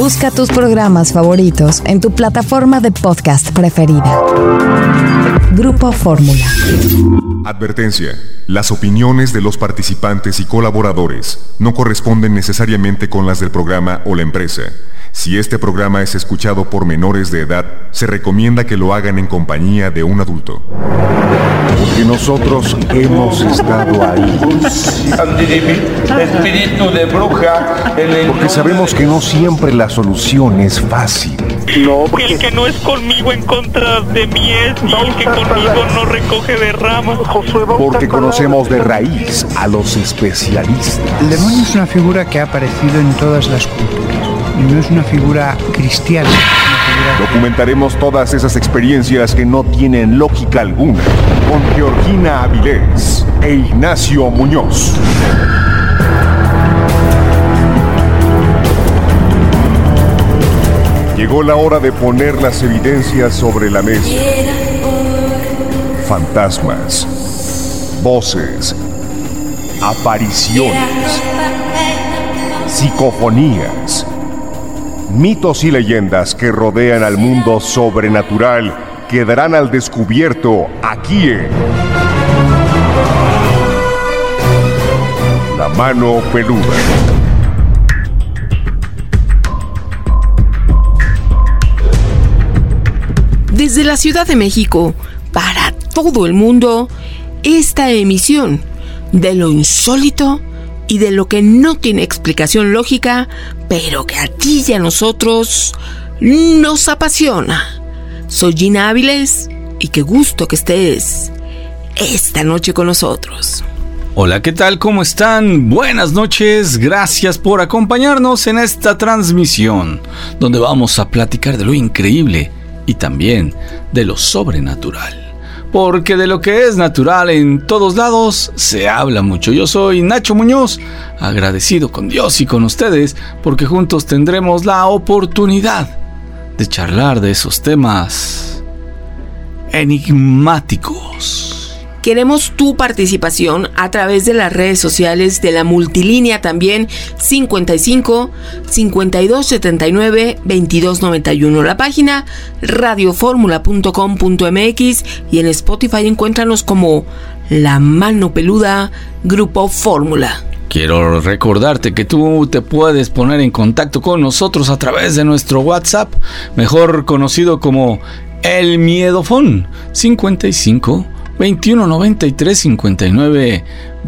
Busca tus programas favoritos en tu plataforma de podcast preferida. Grupo Fórmula. Advertencia. Las opiniones de los participantes y colaboradores no corresponden necesariamente con las del programa o la empresa. Si este programa es escuchado por menores de edad, se recomienda que lo hagan en compañía de un adulto. Porque nosotros hemos estado ahí. Espíritu de bruja. Porque sabemos que no siempre la solución es fácil. No, el que no es conmigo en contra de mí es, y el que conmigo no recoge de ramas. Porque conocemos de raíz a los especialistas. El demonio es una figura que ha aparecido en todas las culturas y no es una figura cristiana. Documentaremos todas esas experiencias que no tienen lógica alguna con Georgina Avilés e Ignacio Muñoz. Llegó la hora de poner las evidencias sobre la mesa. Fantasmas, voces, apariciones, psicofonías, mitos y leyendas que rodean al mundo sobrenatural quedarán al descubierto aquí en La Mano Peluda. Desde la Ciudad de México, para todo el mundo, esta emisión de lo insólito y de lo que no tiene explicación lógica, pero que a ti y a nosotros nos apasiona. Soy Gina Áviles y qué gusto que estés esta noche con nosotros. Hola, ¿qué tal? ¿Cómo están? Buenas noches, gracias por acompañarnos en esta transmisión, donde vamos a platicar de lo increíble y también de lo sobrenatural. Porque de lo que es natural en todos lados se habla mucho. Yo soy Nacho Muñoz, agradecido con Dios y con ustedes, porque juntos tendremos la oportunidad de charlar de esos temas enigmáticos. Queremos tu participación a través de las redes sociales de la multilínea también 55 52 79 22 91, la página radioformula.com.mx y en Spotify encuéntranos como La Mano Peluda Grupo Fórmula. Quiero recordarte que tú te puedes poner en contacto con nosotros a través de nuestro WhatsApp, mejor conocido como El Miedofón, 55 21 93 59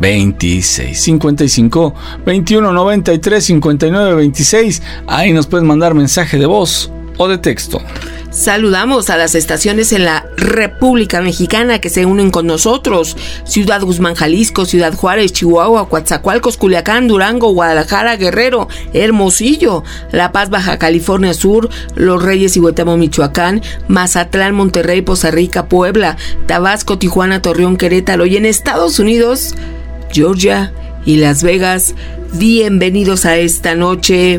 26 55 21 93 59 26. Ahí nos puedes mandar mensaje de voz o de texto. Saludamos a las estaciones en la República Mexicana que se unen con nosotros: Ciudad Guzmán, Jalisco; Ciudad Juárez, Chihuahua; Coatzacoalcos, Culiacán, Durango; Guadalajara, Guerrero; Hermosillo; La Paz, Baja California Sur; Los Reyes y Huetamo, Michoacán; Mazatlán, Monterrey, Poza Rica, Puebla; Tabasco, Tijuana, Torreón, Querétaro; y en Estados Unidos, Georgia y Las Vegas. Bienvenidos a esta noche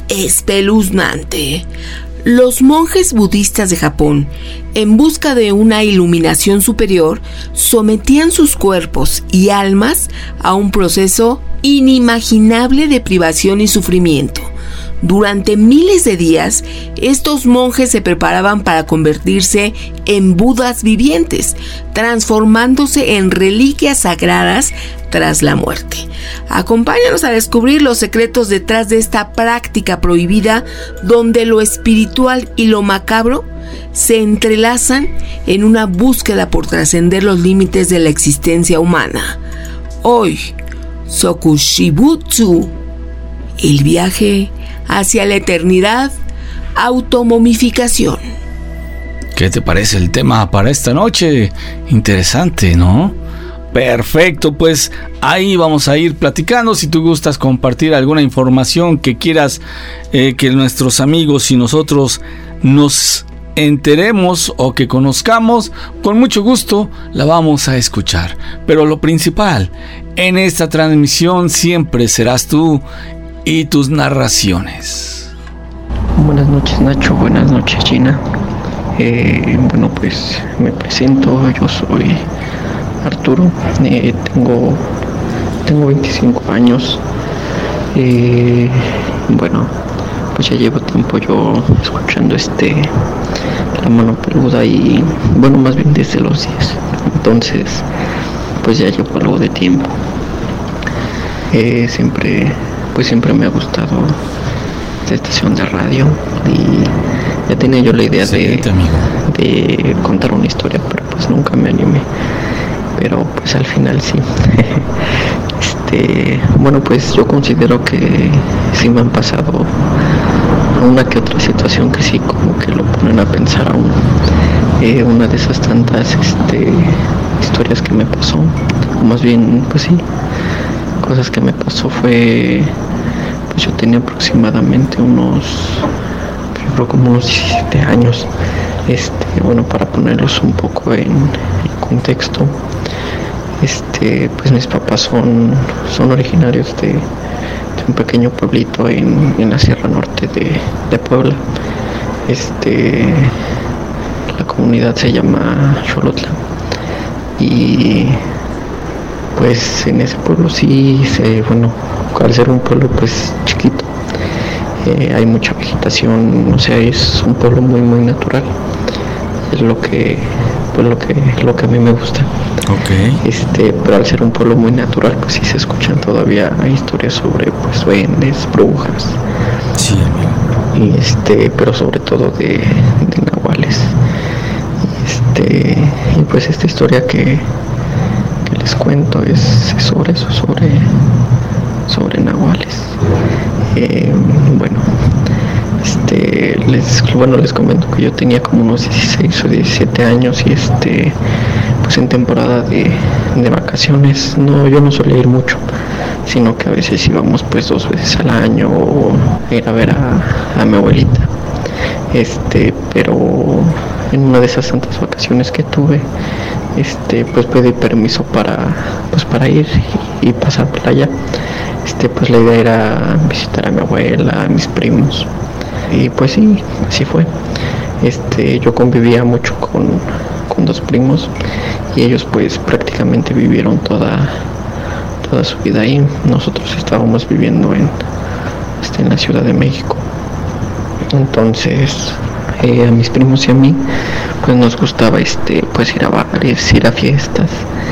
espeluznante. Los monjes budistas de Japón, en busca de una iluminación superior, sometían sus cuerpos y almas a un proceso inimaginable de privación y sufrimiento. Durante miles de días, estos monjes se preparaban para convertirse en budas vivientes, transformándose en reliquias sagradas tras la muerte. Acompáñanos a descubrir los secretos detrás de esta práctica prohibida, donde lo espiritual y lo macabro se entrelazan en una búsqueda por trascender los límites de la existencia humana. Hoy, Sokushibutsu, el viaje hacia la eternidad, automomificación. ¿Qué te parece el tema para esta noche? Interesante, ¿no? Perfecto, pues ahí vamos a ir platicando. Si tú gustas compartir alguna información que quieras que nuestros amigos y nosotros nos enteremos o que conozcamos, con mucho gusto la vamos a escuchar. Pero lo principal en esta transmisión siempre serás tú y tus narraciones. Buenas noches, Nacho. Buenas noches, Gina. Bueno, pues me presento. Yo soy Arturo. Tengo 25 años. Bueno, pues ya llevo tiempo yo escuchando La Mano Peluda, y bueno, más bien desde los 10. Entonces pues ya llevo algo de tiempo. Siempre me ha gustado esta estación de radio, y ya tenía yo la idea de contar una historia, pero pues nunca me animé, pero pues al final sí. Bueno, pues yo considero que sí me han pasado una que otra situación que sí como que lo ponen a pensar a uno. Una de esas tantas historias que me pasó, o más bien pues sí, cosas que me pasó fue, pues yo tenía aproximadamente yo creo como unos 17 años. Bueno, para ponerlos un poco en contexto, pues mis papás son originarios de un pequeño pueblito en la Sierra Norte de Puebla. La comunidad se llama Xolotla, y pues en ese pueblo al ser un pueblo pues chiquito, hay mucha vegetación, o sea, es un pueblo muy muy natural. Es lo que a mí me gusta. Okay. Pero al ser un pueblo muy natural, pues sí se escuchan todavía historias sobre pues duendes, brujas. Sí, amigo. Y pero sobre todo de nahuales. Y pues esta historia que les cuento es sobre eso, sobre nahuales. Les comento que yo tenía como unos 16 o 17 años, y pues en temporada de vacaciones, yo no solía ir mucho, sino que a veces íbamos pues 2 veces al año, o ir a ver a mi abuelita. Pero en una de esas tantas vacaciones que tuve, pues pedí permiso para ir y pasar playa. Pues la idea era visitar a mi abuela, a mis primos, y pues sí, así fue. Yo convivía mucho con 2 primos, y ellos pues prácticamente vivieron toda su vida ahí. Nosotros estábamos viviendo en la Ciudad de México. Entonces a mis primos y a mí pues nos gustaba pues ir a bares, ir a fiestas.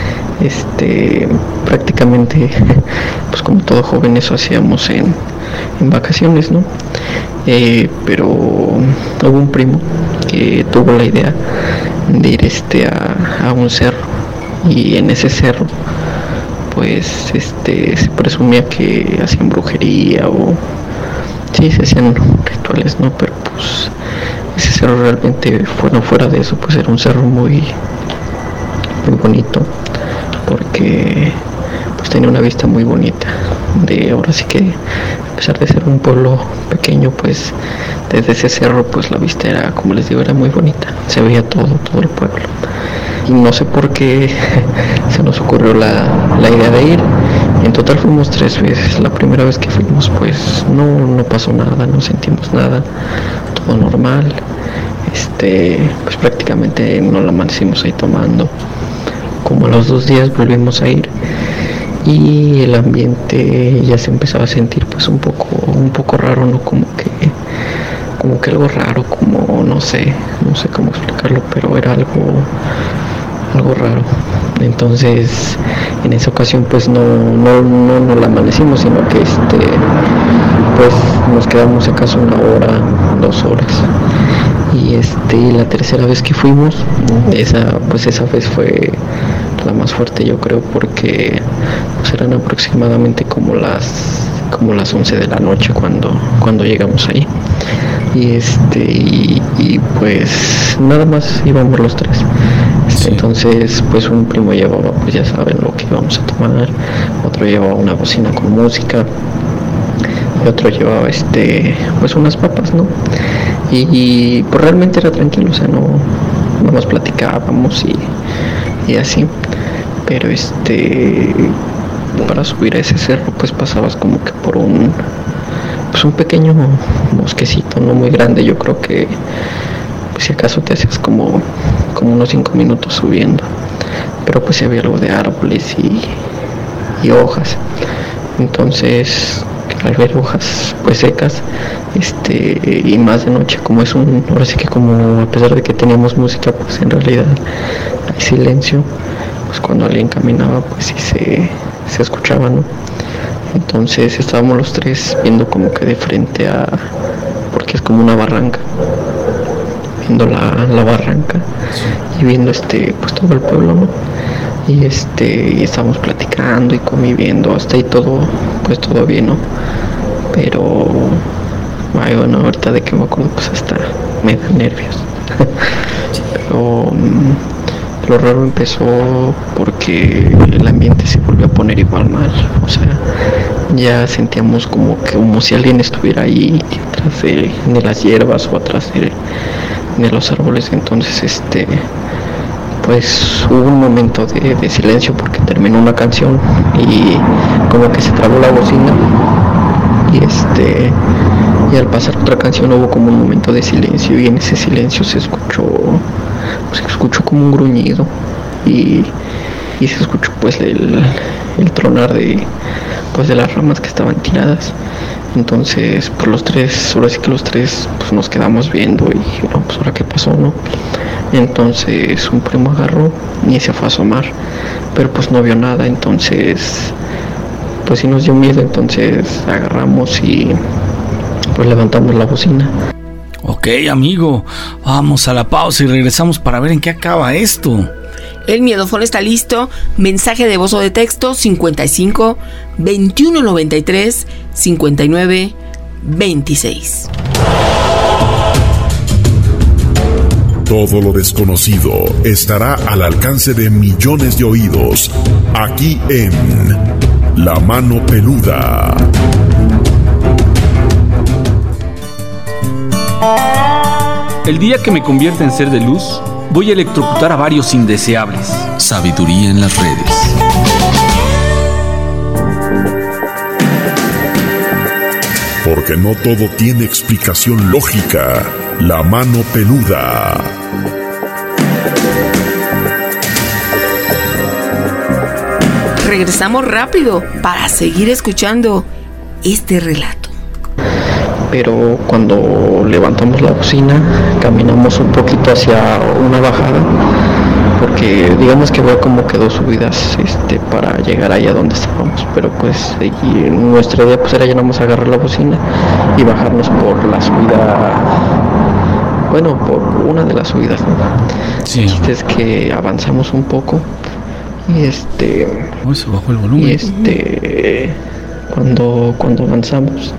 Prácticamente pues como todo joven eso hacíamos en vacaciones, ¿no? Pero hubo un primo que tuvo la idea de ir a un cerro, y en ese cerro pues se presumía que hacían brujería, o sí, se hacían rituales, ¿no? Pero pues ese cerro realmente fuera de eso, pues era un cerro muy muy bonito, porque pues tenía una vista muy bonita. Ahora sí que, a pesar de ser un pueblo pequeño, pues desde ese cerro pues la vista era, como les digo, era muy bonita, se veía todo el pueblo. Y no sé por qué se nos ocurrió la idea de ir. En total fuimos 3 veces. La primera vez que fuimos pues no pasó nada, no sentimos nada, todo normal. Pues prácticamente no la amanecimos ahí tomando. Como a los 2 días volvimos a ir, y el ambiente ya se empezaba a sentir pues un poco raro, ¿no? Como que algo raro, como no sé cómo explicarlo, pero era algo raro. Entonces en esa ocasión pues no la amanecimos, sino que pues nos quedamos acaso 1 hora, 2 horas. Y la tercera vez que fuimos, esa vez fue la más fuerte, yo creo, porque pues eran aproximadamente como las 11 de la noche cuando llegamos ahí. Y pues nada más íbamos los 3. Sí. Entonces pues un primo llevaba, pues ya saben lo que íbamos a tomar, otro llevaba una bocina con música, y otro llevaba pues unas papas, ¿no? Y pues realmente era tranquilo, o sea, no nos platicábamos y así. Pero para subir a ese cerro pues pasabas como que por un pequeño bosquecito, no muy grande. Yo creo que pues, si acaso te hacías como unos 5 minutos subiendo, pero pues sí había algo de árboles y hojas. Entonces al ver hojas pues secas, y más de noche, como es ahora sí que como a pesar de que teníamos música, pues en realidad hay silencio, pues cuando alguien caminaba pues sí se escuchaba, ¿no? Entonces estábamos los tres viendo como que de frente porque es como una barranca, viendo la barranca y viendo pues todo el pueblo, ¿no? Y y estábamos platicando y conviviendo, hasta ahí todo bien, ¿no? Pero bueno, ahorita de que me acuerdo pues hasta me da nervios. Pero lo raro empezó porque el ambiente se volvió a poner igual mal, o sea, ya sentíamos como si alguien estuviera ahí atrás de las hierbas o atrás de los árboles. Entonces pues hubo un momento de silencio porque terminó una canción y como que se trabó la bocina y al pasar otra canción hubo como un momento de silencio y en ese silencio se escuchó como un gruñido y se escuchó pues el tronar de las ramas que estaban tiradas. Entonces pues los tres pues nos quedamos viendo y no, pues ahora qué pasó, ¿no? Entonces un primo agarró y se fue a asomar, pero pues no vio nada. Entonces pues sí nos dio miedo, entonces agarramos y pues levantamos la bocina. Ok, amigo, vamos a la pausa y regresamos para ver en qué acaba esto. El miedofón está listo. Mensaje de voz o de texto 55 21 93 59 26. Todo lo desconocido estará al alcance de millones de oídos, aquí en La Mano Peluda. El día que me convierta en ser de luz, voy a electrocutar a varios indeseables. Sabiduría en las redes. Porque no todo tiene explicación lógica. La Mano Peluda. Regresamos rápido para seguir escuchando este relato. Pero cuando levantamos la bocina, caminamos un poquito hacia una bajada, porque digamos que fue como que 2 subidas para llegar allá donde estábamos, pero pues y nuestra idea pues era ya nada más agarrar la bocina y bajarnos por la subida, bueno, por una de las subidas, ¿no? Sí. Es que avanzamos un poco y se bajó el volumen. Y cuando avanzamos,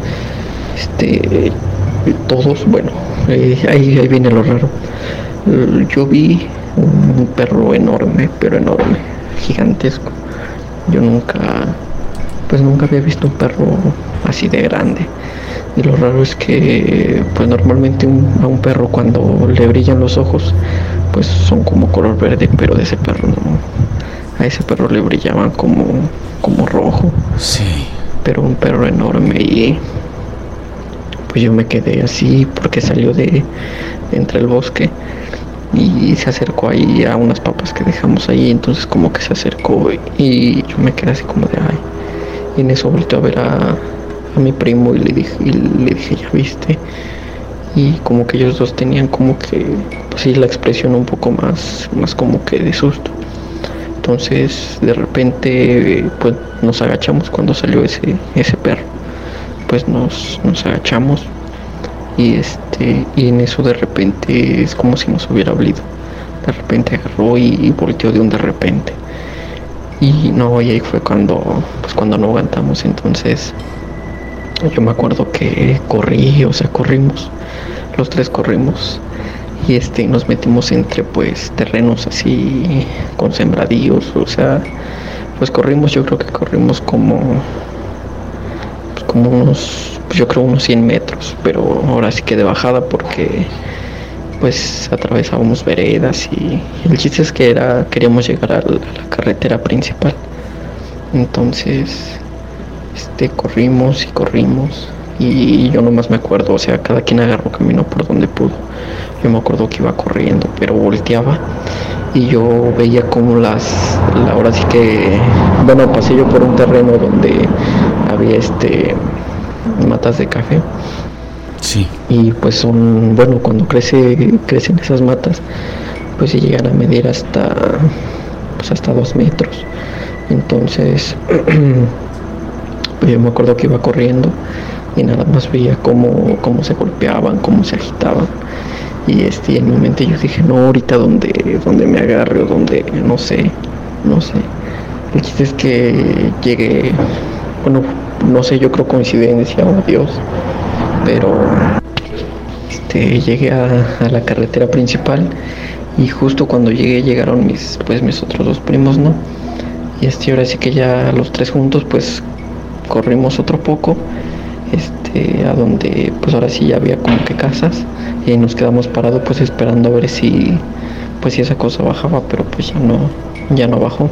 todos, bueno, ahí viene lo raro. Yo vi un perro enorme, pero enorme, gigantesco. Yo nunca había visto un perro así de grande. Y lo raro es que pues normalmente a un perro cuando le brillan los ojos pues son como color verde, pero de ese perro no. A ese perro le brillaban como rojo. Sí. Pero un perro enorme, y pues yo me quedé así porque salió de entre el bosque y se acercó ahí a unas papas que dejamos ahí. Entonces como que se acercó y yo me quedé así como de ay. Y en eso volteé a ver a mi primo y le dije, ¿ya viste? Y como que ellos dos tenían como que, pues sí, la expresión un poco más como que de susto. Entonces de repente pues nos agachamos cuando salió ese perro. Pues nos agachamos y en eso de repente es como si nos hubiera olido. De repente agarró y volteó de un de repente. Y ahí fue cuando no aguantamos. Entonces yo me acuerdo que corrimos, los tres corrimos y nos metimos entre pues terrenos así con sembradíos, o sea, pues corrimos, yo creo que corrimos como unos, yo creo unos 100 metros, pero ahora sí que de bajada porque pues atravesábamos veredas y el chiste es que queríamos llegar a la carretera principal. Entonces corrimos y yo nomás me acuerdo, o sea, cada quien agarró camino por donde pudo. Yo me acuerdo que iba corriendo, pero volteaba y yo veía como ahora sí que, bueno, pasé yo por un terreno donde había matas de café. Sí. Y pues son, bueno, cuando crecen esas matas, pues se llegan a medir hasta 2 metros. Entonces, pues yo me acuerdo que iba corriendo y nada más veía cómo se golpeaban, cómo se agitaban. Y en mi mente yo dije, no, ahorita donde me agarre o donde, no sé. El chiste es que llegué, bueno, no sé, yo creo coincidencia o Dios, pero llegué a la carretera principal y justo cuando llegaron mis otros 2 primos, ¿no? Y ahora sí que ya los 3 juntos pues corrimos otro poco, a donde pues ahora sí ya había como que casas y nos quedamos parados pues esperando a ver si esa cosa bajaba, pero pues ya no bajó.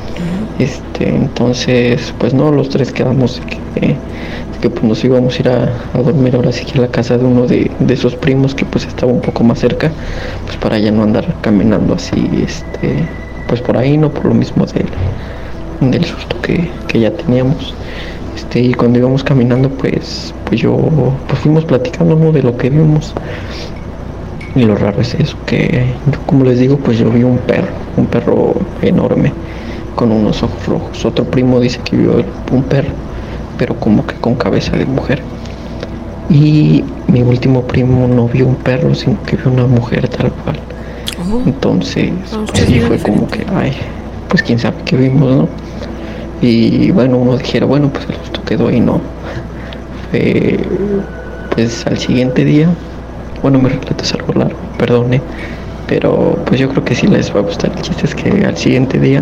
Entonces pues no, los 3 quedamos que pues nos íbamos a ir a dormir ahora sí que a la casa de uno de esos primos que pues estaba un poco más cerca, pues para ya no andar caminando así pues por ahí, no, por lo mismo del susto que ya teníamos. Y cuando íbamos caminando pues fuimos platicando, ¿no?, de lo que vimos. Y lo raro es eso, que yo, como les digo, pues yo vi un perro enorme con unos ojos rojos. Otro primo dice que vio un perro, pero como que con cabeza de mujer. Y mi último primo no vio un perro, sino que vio una mujer tal cual. Entonces pues sí fue como que, pues quién sabe qué vimos, ¿no? Y bueno, uno dijera, bueno, pues el susto quedó ahí, no. Pues al siguiente día, bueno, mi relato es algo largo, perdone, pero pues yo creo que sí les va a gustar. El chiste es que al siguiente día,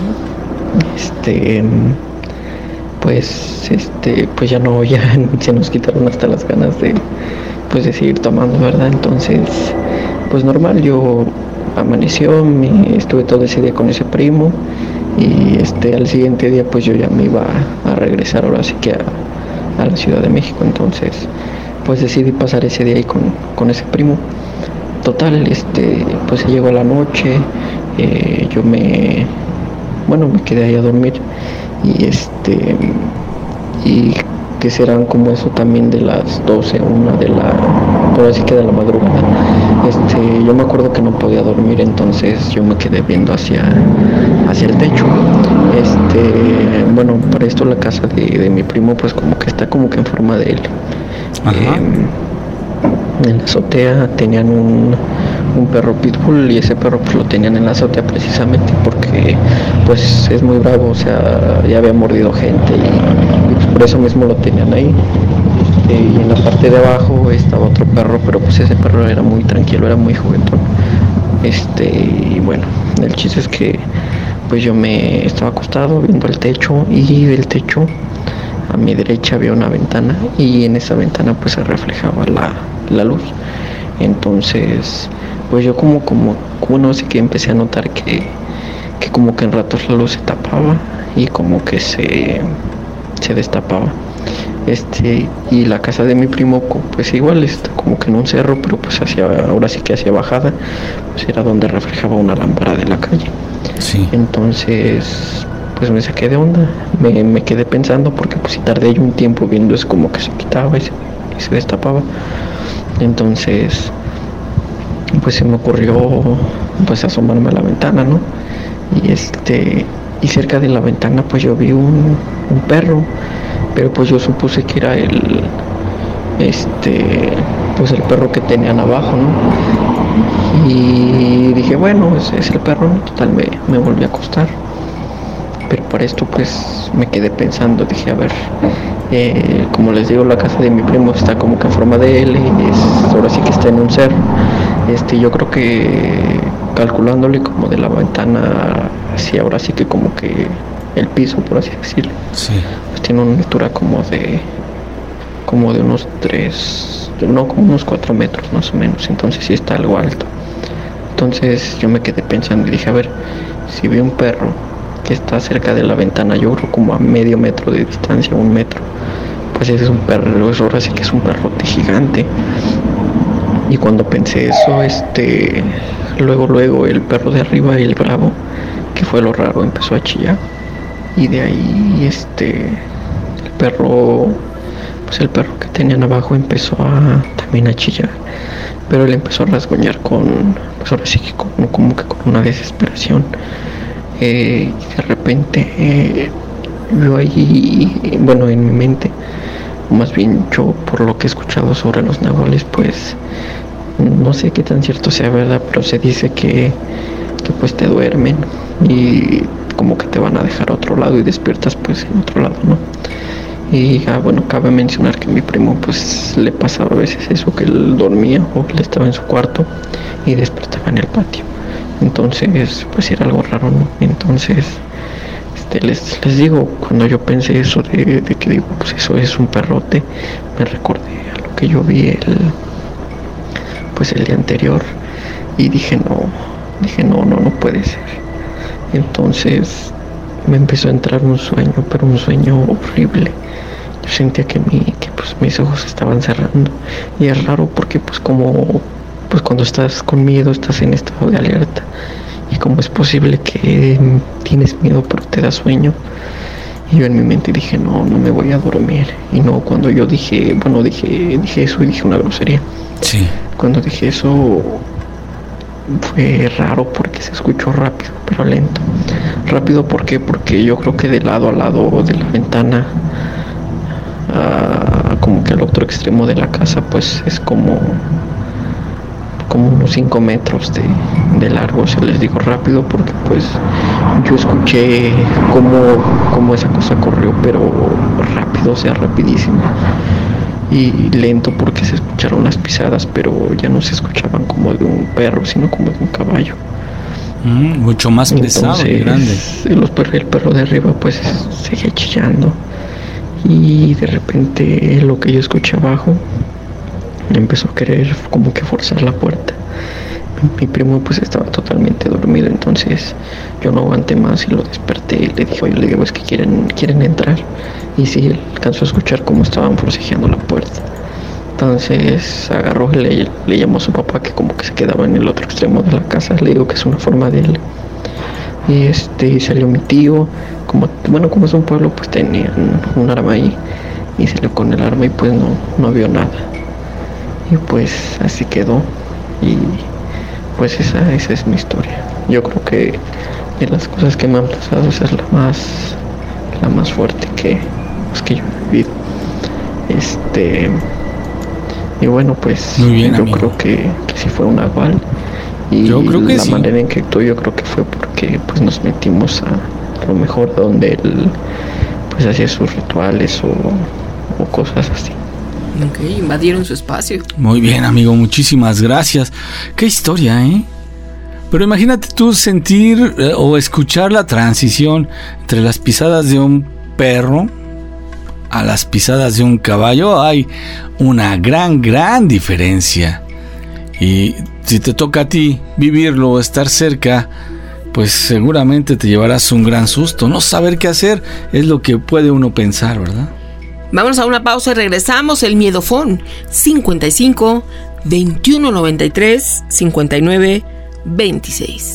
pues ya se nos quitaron hasta las ganas de seguir tomando, ¿verdad? Entonces, pues normal, yo amaneció, estuve todo ese día con ese primo y al siguiente día pues yo ya me iba a regresar ahora sí que a la Ciudad de México. Entonces pues decidí pasar ese día ahí con ese primo. Total, pues llegó la noche, yo me quedé ahí a dormir y que serán como eso también de las 12, 1 por así que de la madrugada. Yo me acuerdo que no podía dormir, entonces yo me quedé viendo hacia el techo. Bueno, para esto la casa de mi primo pues como que está como que en forma de L. En la azotea tenían un perro pitbull y ese perro pues lo tenían en la azotea precisamente porque pues es muy bravo, o sea, ya había mordido gente y pues por eso mismo lo tenían ahí. Y en la parte de abajo estaba otro perro, pero pues ese perro era muy tranquilo, era muy juguetón. Y bueno, el chiste es que pues yo me estaba acostado viendo el techo y del techo a mi derecha había una ventana y en esa ventana pues se reflejaba la luz. Entonces pues yo como no sé, que empecé a notar que como que en ratos la luz se tapaba y como que se destapaba. Y la casa de mi primo pues igual está como que en un cerro, pero pues ahora sí que hacia bajada, pues era donde reflejaba una lámpara de la calle. Sí. Entonces pues me saqué de onda, me quedé pensando porque pues si tardé yo un tiempo viendo, es como que se quitaba y se destapaba. Entonces pues se me ocurrió pues asomarme a la ventana, ¿no? Y cerca de la ventana pues yo vi un perro, pero pues yo supuse que era pues el perro que tenían abajo, ¿no? Y dije, bueno, ese es el perro, ¿no? Total, me volví a acostar. Pero para esto pues me quedé pensando, dije, a ver, como les digo, la casa de mi primo está como que en forma de L, ahora sí que está en un cerro. Yo creo que calculándole como de la ventana hacia ahora sí que como que el piso, por así decirlo, sí, pues tiene una altura como de unos 4 metros más o menos. Entonces sí está algo alto. Entonces yo me quedé pensando y dije, a ver, si vi un perro que está cerca de la ventana, yo creo como a medio metro de distancia, 1 metro, pues ese es un perro, eso ahora sí que es un perrote gigante. Y cuando pensé eso, luego el perro de arriba, el bravo, que fue lo raro, empezó a chillar. Y de ahí el perro pues el perro que tenían abajo empezó también a chillar, pero él empezó a rasguñar pues ahora sí que como que con una desesperación. De repente yo ahí, bueno, en mi mente, o más bien yo por lo que he escuchado sobre los nahuales, pues no sé qué tan cierto sea verdad, pero se dice que pues te duermen y como que te van a dejar a otro lado y despiertas pues en otro lado, ¿no? Y bueno, cabe mencionar que a mi primo pues le pasaba a veces eso, que él dormía o él estaba en su cuarto y despertaba en el patio. Entonces pues era algo raro, ¿no? Entonces les digo, cuando yo pensé eso de que digo, pues eso es un perrote, me recordé a lo que yo vi el día anterior y dije no puede ser. Entonces me empezó a entrar un sueño, pero un sueño horrible. Yo sentía que pues mis ojos estaban cerrando y es raro porque pues como pues cuando estás con miedo estás en estado de alerta y como es posible que tienes miedo pero te da sueño. Y yo en mi mente dije no me voy a dormir. Y no, cuando yo dije eso y dije una grosería. Sí. Cuando dije eso fue raro porque se escuchó rápido pero lento. Rápido ¿por qué? Porque yo creo que de lado a lado de la ventana, como que al otro extremo de la casa pues es como unos 5 metros de largo. O sea, les digo rápido porque pues yo escuché cómo esa cosa corrió, pero rápido, o sea, rapidísimo. Y lento porque se escucharon las pisadas, pero ya no se escuchaban como de un perro, sino como de un caballo. Mucho más pesado y grande. El perro de arriba pues seguía chillando. Y de repente lo que yo escuché abajo empezó a querer como que forzar la puerta. Mi primo pues estaba totalmente dormido, entonces yo no aguanté más y lo desperté y le digo, es que quieren entrar. Y sí, él alcanzó a escuchar cómo estaban forcejeando la puerta. Entonces agarró y le llamó a su papá, que como que se quedaba en el otro extremo de la casa. Le digo que es una forma de él. Y salió mi tío, como es un pueblo, pues tenían un arma ahí. Y salió con el arma y pues no vio nada. Y pues así quedó. Y pues esa es mi historia. Yo creo que de las cosas que me han pasado, esa es la más fuerte que yo he vivido. Y bueno, pues muy bien, yo amigo. creo que sí fue un nahual. Y yo creo que la sí. manera en que actuó, yo creo que fue porque pues nos metimos a lo mejor donde él pues hacía sus rituales o cosas así. Ok, invadieron su espacio. Muy bien, amigo, muchísimas gracias. Qué historia, ¿eh? Pero imagínate tú sentir o escuchar la transición entre las pisadas de un perro a las pisadas de un caballo. Hay una gran diferencia. Y si te toca a ti vivirlo o estar cerca, pues seguramente te llevarás un gran susto. No saber qué hacer es lo que puede uno pensar, ¿verdad? Vamos a una pausa y regresamos. El Miedofón 55 21 93 59 26.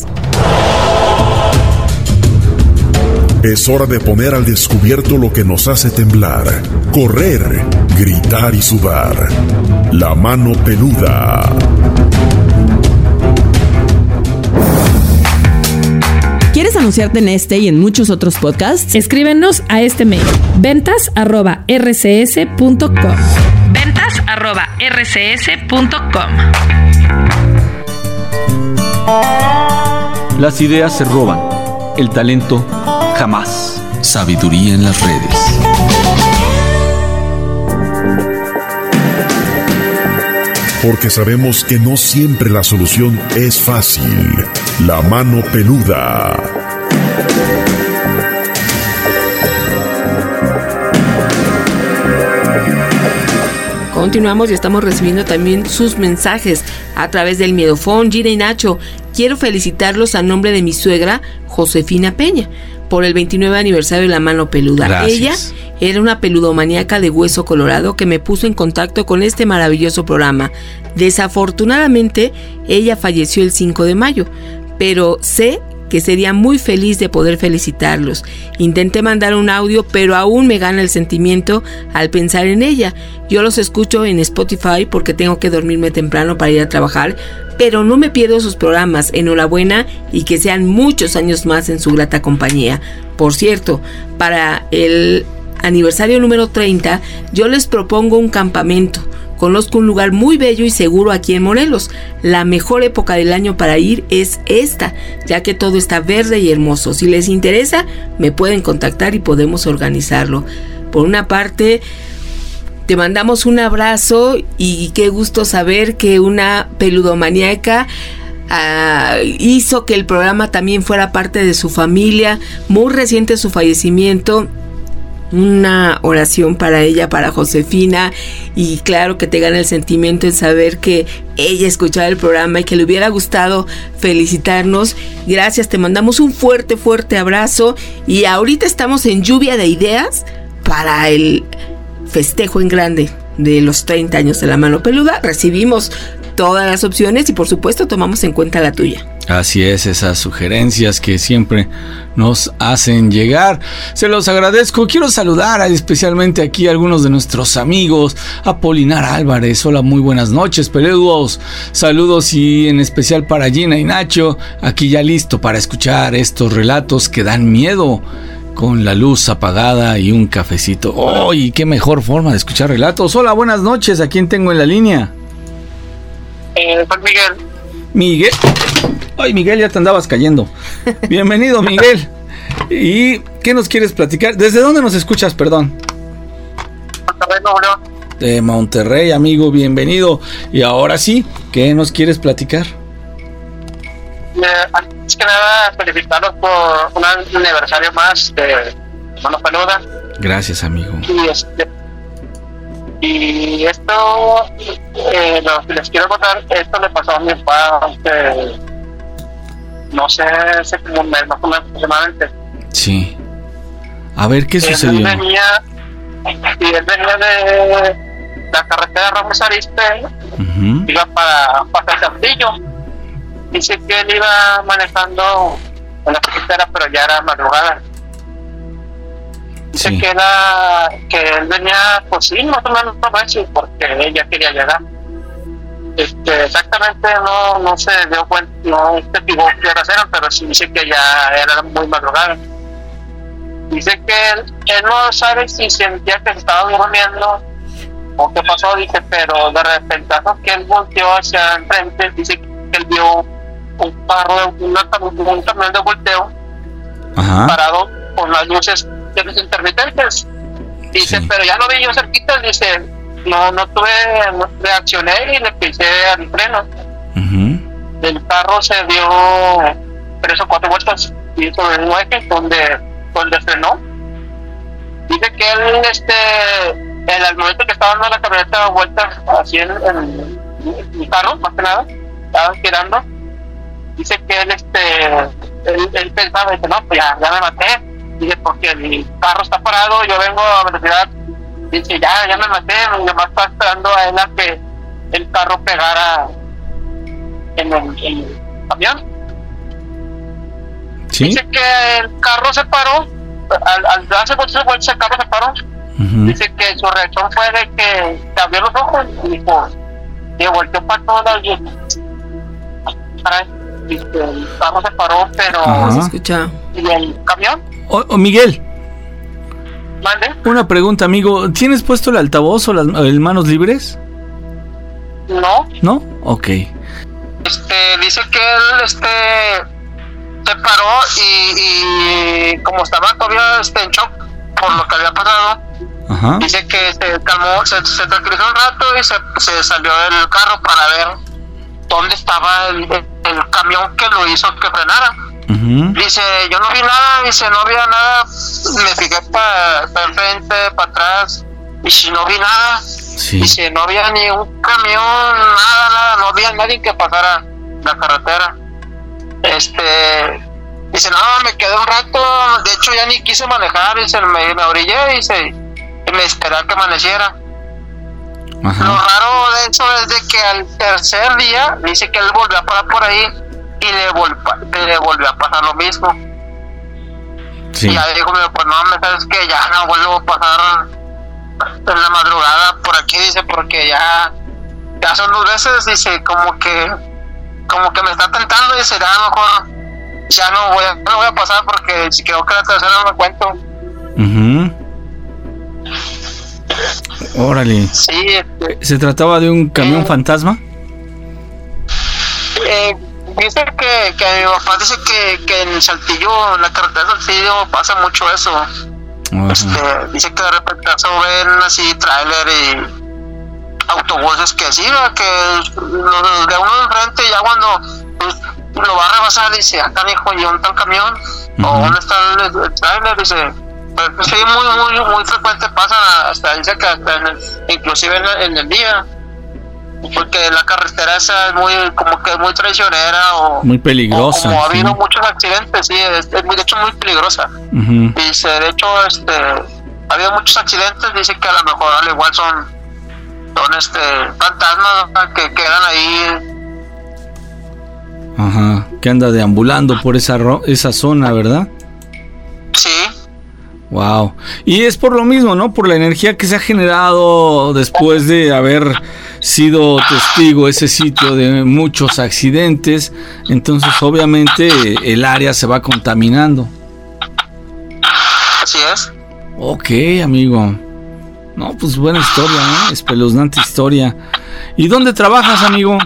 Es hora de poner al descubierto lo que nos hace temblar, correr, gritar y sudar. La mano peluda. ¿Quieres anunciarte en este y en muchos otros podcasts? Escríbenos a este mail: ventas@rcs.com. ventas@rcs.com. Las ideas se roban, el talento jamás. Sabiduría en las redes. Porque sabemos que no siempre la solución es fácil. La mano peluda. Continuamos y estamos recibiendo también sus mensajes a través del Miedofón. Gira y Nacho, quiero felicitarlos a nombre de mi suegra, Josefina Peña, por el 29 aniversario de La Mano Peluda. Gracias. Ella era una peludomaníaca de Hueso Colorado que me puso en contacto con este maravilloso programa. Desafortunadamente, ella falleció el 5 de mayo, pero sé que sería muy feliz de poder felicitarlos. Intenté mandar un audio, pero aún me gana el sentimiento al pensar en ella. Yo los escucho en Spotify porque tengo que dormirme temprano para ir a trabajar, pero no me pierdo sus programas. Enhorabuena y que sean muchos años más en su grata compañía. Por cierto, para el aniversario número 30, yo les propongo un campamento. Conozco un lugar muy bello y seguro aquí en Morelos. La mejor época del año para ir es esta, ya que todo está verde y hermoso. Si les interesa, me pueden contactar y podemos organizarlo. Por una parte, te mandamos un abrazo y qué gusto saber que una peludomaníaca hizo que el programa también fuera parte de su familia. Muy reciente su fallecimiento. Una oración para ella, para Josefina, y claro que te gana el sentimiento en saber que ella escuchaba el programa y que le hubiera gustado felicitarnos. Gracias, te mandamos un fuerte abrazo y ahorita estamos en lluvia de ideas para el festejo en grande de los 30 años de La Mano Peluda. Recibimos todas las opciones y por supuesto tomamos en cuenta la tuya. Así es, esas sugerencias que siempre nos hacen llegar. Se los agradezco. Quiero saludar especialmente aquí a algunos de nuestros amigos. Apolinar Álvarez, hola, muy buenas noches, peludos. Saludos y en especial para Gina y Nacho, aquí ya listo para escuchar estos relatos que dan miedo. Con la luz apagada y un cafecito. ¡Ay, qué mejor forma de escuchar relatos! Hola, buenas noches. ¿A quién tengo en la línea? Pues Miguel. Miguel. Ay, Miguel, ya te andabas cayendo. Bienvenido, Miguel. ¿Y qué nos quieres platicar? ¿Desde dónde nos escuchas, perdón? Monterrey, Nuevo León. De Monterrey, amigo, bienvenido. Y ahora sí, ¿qué nos quieres platicar? Antes que nada, felicitarlos por un aniversario más de Mano Peluda. Gracias, amigo. Y esto, lo que les quiero contar, esto le pasó a mi papá, no sé, hace como un mes, más o menos aproximadamente. Sí. A ver, ¿qué sucedió? Él venía de la carretera Ramos Arizpe, iba para el Saltillo. Dice que él iba manejando en la carretera, pero ya era madrugada. Dice que él venía, pues sí, más o menos porque ella quería llegar. Exactamente no se dio cuenta, no se fijó qué horas eran, pero sí dice que ya era muy madrugada. Dice que él no sabe si sentía que se estaba durmiendo o qué pasó, dice, pero de repente que él volteó hacia enfrente, dice que él vio un carro, un camión de volteo parado con las luces de los intermitentes. Dice, pero ya lo vi yo cerquita, dice, no reaccioné y le pisé al freno. El carro se dio 3 o 4 vueltas y sobre un eje donde frenó. Dice que él, en el momento que estaba dando la camioneta de vueltas así en el carro, más que nada, estaba girando. Dice que él pensaba, dice, no, pues ya me maté. Dice, porque mi carro está parado, yo vengo a velocidad. Dice, ya me maté, mi mamá está esperando a él a que el carro pegara en el camión. ¿Sí? Dice que el carro se paró, al darse vueltas el carro se paró. Dice que su reacción fue de que se abrió los ojos y dijo, que volteó para todos lados y el carro se paró, pero se escucha. ¿Y el camión? Miguel, ¿mande? Una pregunta, amigo, ¿tienes puesto el altavoz o las manos libres? No. Ok. Dice que él se paró y como estaba todavía en shock por lo que había pasado, dice que se calmó, se tranquilizó un rato y se salió del carro para ver dónde estaba el camión que lo hizo que frenara. Dice, yo no vi nada, dice, no había nada, me fijé para enfrente, para atrás, y si no vi nada, dice, no había ni un camión, nada, no había nadie que pasara la carretera. Dice, no, me quedé un rato, de hecho ya ni quise manejar, dice, me orillé, dice, y me esperé a que amaneciera. Lo raro de eso es de que al tercer día, dice que él volvió a parar por ahí le volvió a pasar lo mismo. Sí. Y ya dijo, pues no, sabes que ya no vuelvo a pasar en la madrugada por aquí, dice, porque ya son 2 veces, dice, como que me está tentando, y dice, a lo mejor ya no voy a pasar, porque si creo que la tercera no me cuento. Órale. Sí, ¿Se trataba de un camión fantasma? Dice que mi papá dice que en Saltillo, en la carretera de Saltillo, pasa mucho eso. Dice que de repente se ven así tráiler y autobuses que sí, que los de uno enfrente, ya cuando lo va a rebasar, dice, acá dijo, ¿y dónde está el camión? ¿O dónde está el tráiler? Dice, pues sí, muy frecuente pasa, hasta dice que hasta inclusive en el día, porque la carretera esa es muy traicionera, o muy peligrosa, o como ha habido muchos accidentes, sí, es de hecho muy peligrosa. Dice, de hecho, ha habido muchos accidentes, dice que a lo mejor al igual son fantasmas que quedan ahí. Que anda deambulando por esa zona, ¿verdad? Sí. Wow. Y es por lo mismo, ¿no? Por la energía que se ha generado después de haber sido testigo ese sitio de muchos accidentes. Entonces, obviamente, el área se va contaminando. Así es. Ok, amigo. No, pues buena historia, ¿no? Espeluznante historia. ¿Y dónde trabajas, amigo?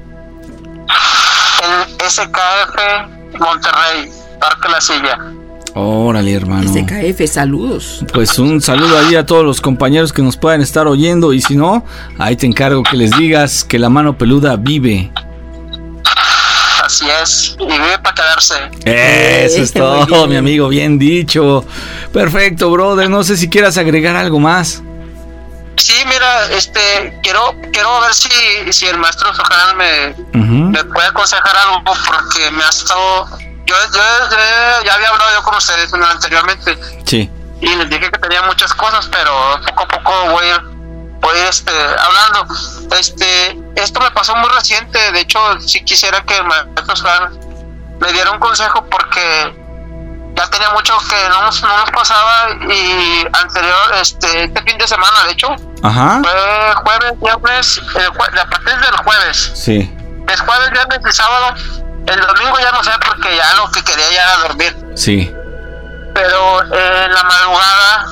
En SKF Monterrey, Parque La Silla. Órale, hermano. SKF, saludos. Pues un saludo ahí a todos los compañeros que nos puedan estar oyendo, y si no, ahí te encargo que les digas que la mano peluda vive. Así es, y vive para quedarse. Eso es todo, mi amigo, bien dicho. Perfecto, brother, no sé si quieras agregar algo más. Sí, mira, quiero ver si el maestro Soján me puede aconsejar algo, porque me ha estado... Yo ya había hablado yo con ustedes anteriormente. Sí. Y les dije que tenía muchas cosas, pero poco a poco voy a ir hablando. Esto me pasó muy reciente. De hecho, sí quisiera que el maestro Soján me diera un consejo, porque ya tenía mucho que no nos pasaba, y anterior, este fin de semana, de hecho, fue jueves, viernes, a partir del jueves. Sí. Es jueves, viernes y sábado. El domingo ya no sé, porque ya lo que quería ya era dormir. Sí. Pero en la madrugada,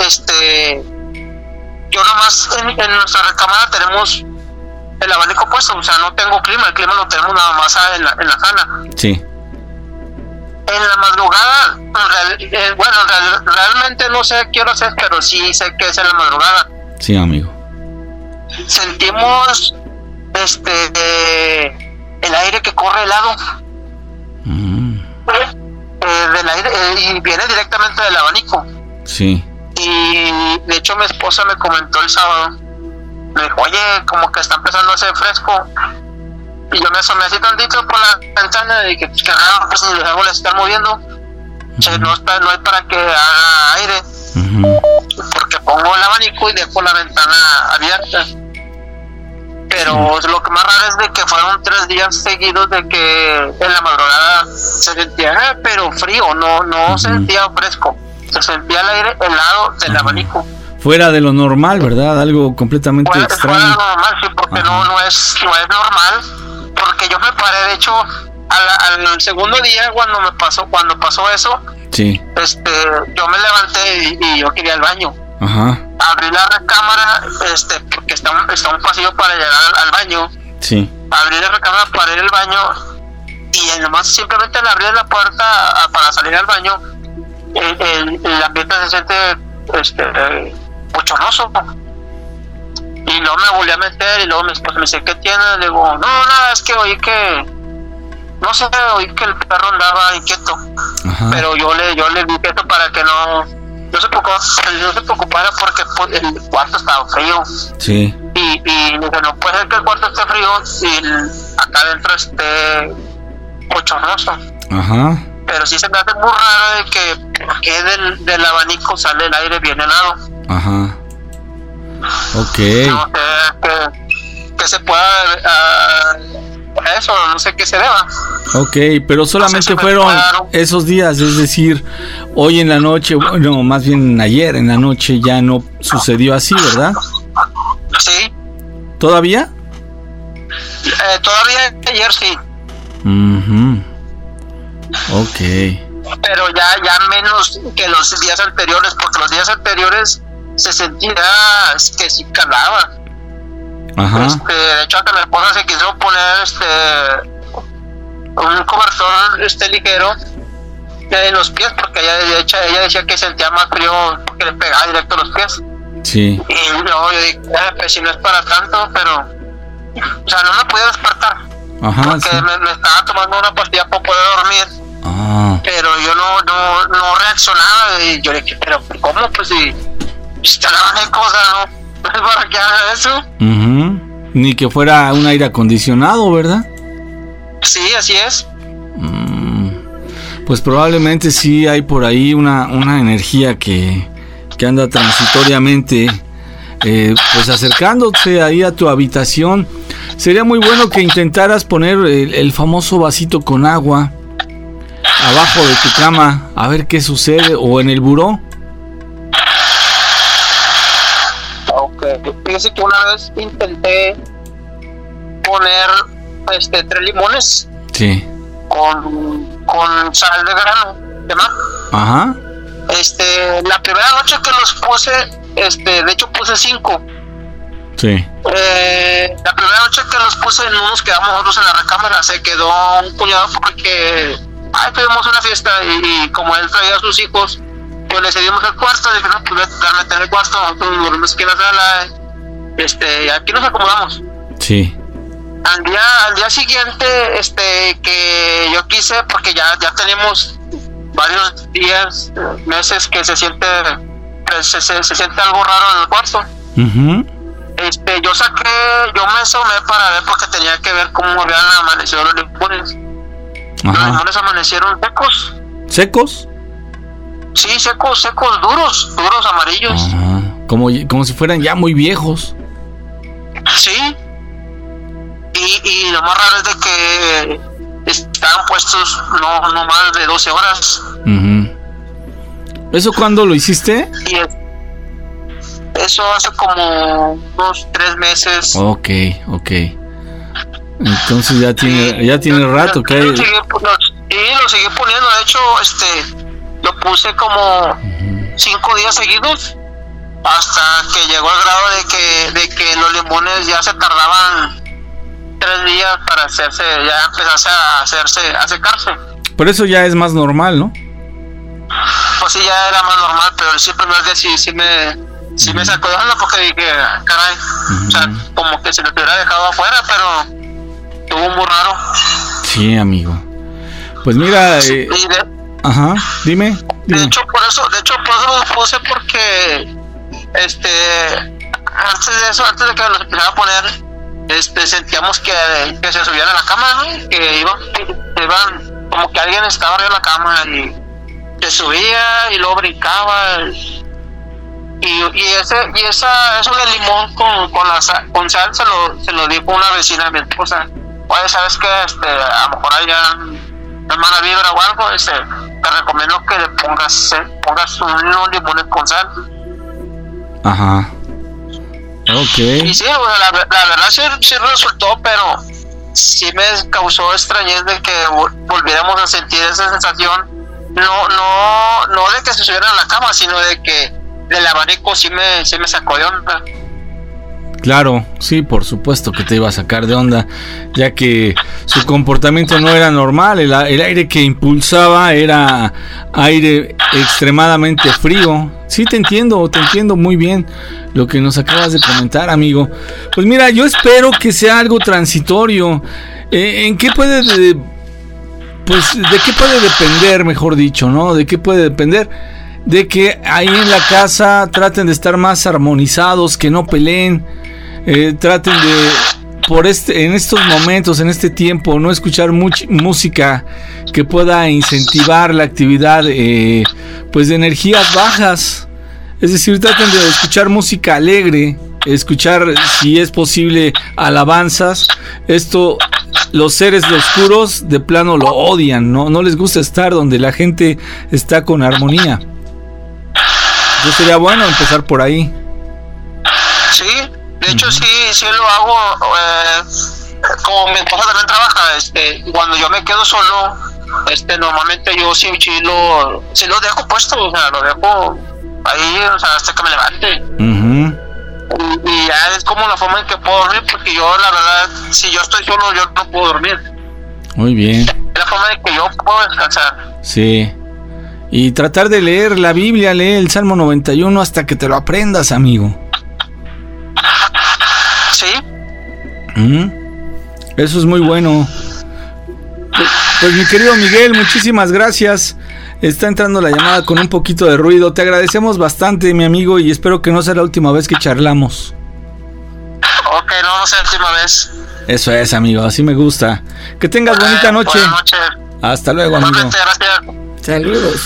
yo nomás en nuestra recámara tenemos el abanico puesto, o sea, no tengo clima, el clima lo tenemos nada más en la sala. Sí. En la madrugada, realmente no sé qué hora es, pero sí sé que es en la madrugada. Sí, amigo. Sentimos el aire que corre helado. Del aire, y viene directamente del abanico. Sí. Y de hecho mi esposa me comentó el sábado, me dijo, oye, como que está empezando a hacer fresco. Y yo me asomé así tantito por la ventana y que raro, pues ni los árboles se están moviendo. No hay para que haga aire. Porque pongo el abanico y dejo la ventana abierta. Pero lo que más raro es de que fueron 3 días seguidos de que en la madrugada se sentía pero frío, no se sentía fresco, se sentía el aire helado del abanico. Fuera de lo normal, ¿verdad? Algo completamente extraño. Fuera de lo normal, sí, porque no es normal, porque yo me paré, de hecho, al segundo día cuando pasó eso, sí. Yo me levanté y yo quería ir al baño. Abrí la recámara, porque está un pasillo para llegar al baño. Sí. Abrí la recámara para ir al baño, y nomás simplemente al abrir la puerta para salir al baño, el ambiente se siente bochornoso. Y luego me volví a meter, y luego mi esposa me dice, ¿qué tiene? Le digo, no, nada, es que oí que el perro andaba inquieto. Pero yo le dije eso para que no se preocupara, porque el cuarto estaba frío. Sí. Y dije, no puede ser que el cuarto esté frío y acá adentro esté bochornoso. Pero sí se me hace muy raro de que del abanico sale el aire bien helado. Ok. No sé que se pueda eso, no sé qué se deba. Ok, pero solamente fueron esos días, es decir, hoy en la noche, bueno, más bien ayer en la noche ya no sucedió así, ¿verdad? Sí. ¿Todavía? Todavía ayer sí. Ok. Pero ya menos que los días anteriores, porque los días anteriores se sentía que sí calaba. Ajá. De hecho, hasta mi esposa se quiso poner un cobertor ligero en los pies, porque ella decía que sentía más frío porque le pegaba directo a los pies. Sí. Y luego yo dije, pues si no es para tanto, pero o sea, no me podía despertar. Ajá, porque sí. me estaba tomando una pastilla para poder dormir. Pero yo no reaccionaba. Y yo le dije, pero ¿cómo? Pues si está la cosa, ¿no? ¿Para qué haga eso? Ni que fuera un aire acondicionado, ¿verdad? Sí, así es. Pues probablemente sí hay por ahí una energía que anda transitoriamente pues acercándose ahí a tu habitación. Sería muy bueno que intentaras poner el famoso vasito con agua abajo de tu cama, a ver qué sucede, o en el buró. Ok, fíjese que una vez intenté poner 3 limones. Sí. Con sal de grano, ¿verdad? Ajá. La primera noche que los puse, de hecho puse 5. Sí. La primera noche que los puse, no nos quedamos nosotros en la recámara, se quedó un cuñado porque tuvimos una fiesta y como él traía a sus hijos, pues le cedimos el cuarto. Dije, no, pues voy a meter el cuarto, nosotros dormimos aquí en la sala, y aquí nos acomodamos. Sí. Al día siguiente, que yo quise, porque ya tenemos varios días, meses que se siente algo raro en el cuarto. Yo me asomé para ver, porque tenía que ver cómo habían amanecido los limones. Los limones amanecieron secos. ¿Secos? Sí, secos, duros, amarillos. Como si fueran ya muy viejos. Sí. Y lo más raro es de que estaban puestos no más de 12 horas. ¿Eso cuándo lo hiciste? Y eso hace como unos 3 meses. Ok. Entonces ya tiene rato que hay. Lo seguí poniendo. De hecho, lo puse como 5 días seguidos, hasta que llegó el grado de que los limones ya se tardaban 3 días para hacerse, ya empezase a secarse. Pero eso ya es más normal, ¿no? Pues sí, ya era más normal, pero el primer día sí me sacó de onda, porque dije, caray, o sea, como que se lo hubiera dejado afuera, pero estuvo muy raro. Sí, amigo. Pues mira, ajá, dime. De hecho por eso lo puse, porque antes de que los empezara a poner, sentíamos que se subían a la cama, ¿no? Que iban como que alguien estaba arriba de la cama y se subía y luego brincaba, y eso de limón con sal se lo di con una vecina de mi esposa. Oye, ¿sabes qué? A lo mejor hay mala vibra o algo, te recomiendo que le pongas unos limones con sal. Ajá. Ok. Y sí, la verdad sí resultó, pero sí me causó extrañez de que volviéramos a sentir esa sensación, no de que se subieran a la cama, sino de que del abanico sí me sacó de onda. Claro, sí, por supuesto que te iba a sacar de onda, ya que su comportamiento no era normal. El aire que impulsaba era aire extremadamente frío. Sí, te entiendo muy bien lo que nos acabas de comentar, amigo. Pues mira, yo espero que sea algo transitorio. ¿En qué puede de qué puede depender, mejor dicho, ¿no? ¿De qué puede depender? De que ahí en la casa traten de estar más armonizados, que no peleen. Traten de, en estos momentos, en este tiempo, no escuchar música que pueda incentivar la actividad pues de energías bajas. Es decir, traten de escuchar música alegre, escuchar, si es posible, alabanzas. Esto los seres oscuros de plano lo odian, no les gusta estar donde la gente está con armonía. Entonces sería bueno empezar por ahí. Sí, de hecho sí lo hago. Como mi esposa también trabaja, cuando yo me quedo solo, normalmente yo sí lo dejo puesto, o sea, lo dejo ahí, o sea, hasta que me levante. Y ya es como la forma en que puedo dormir, porque yo la verdad, si yo estoy solo, yo no puedo dormir. Muy bien. Es la forma en que yo puedo descansar. Sí. Y tratar de leer la Biblia, lee el Salmo 91 hasta que te lo aprendas, amigo. Sí. Eso es muy bueno. Pues mi querido Miguel, muchísimas gracias. Está entrando la llamada con un poquito de ruido. Te agradecemos bastante, mi amigo, y espero que no sea la última vez que charlamos. Ok, no sea la última vez. Eso es, amigo, así me gusta. Que tengas bonita noche. Buenas noches. Hasta luego, amigo. Gracias. Saludos.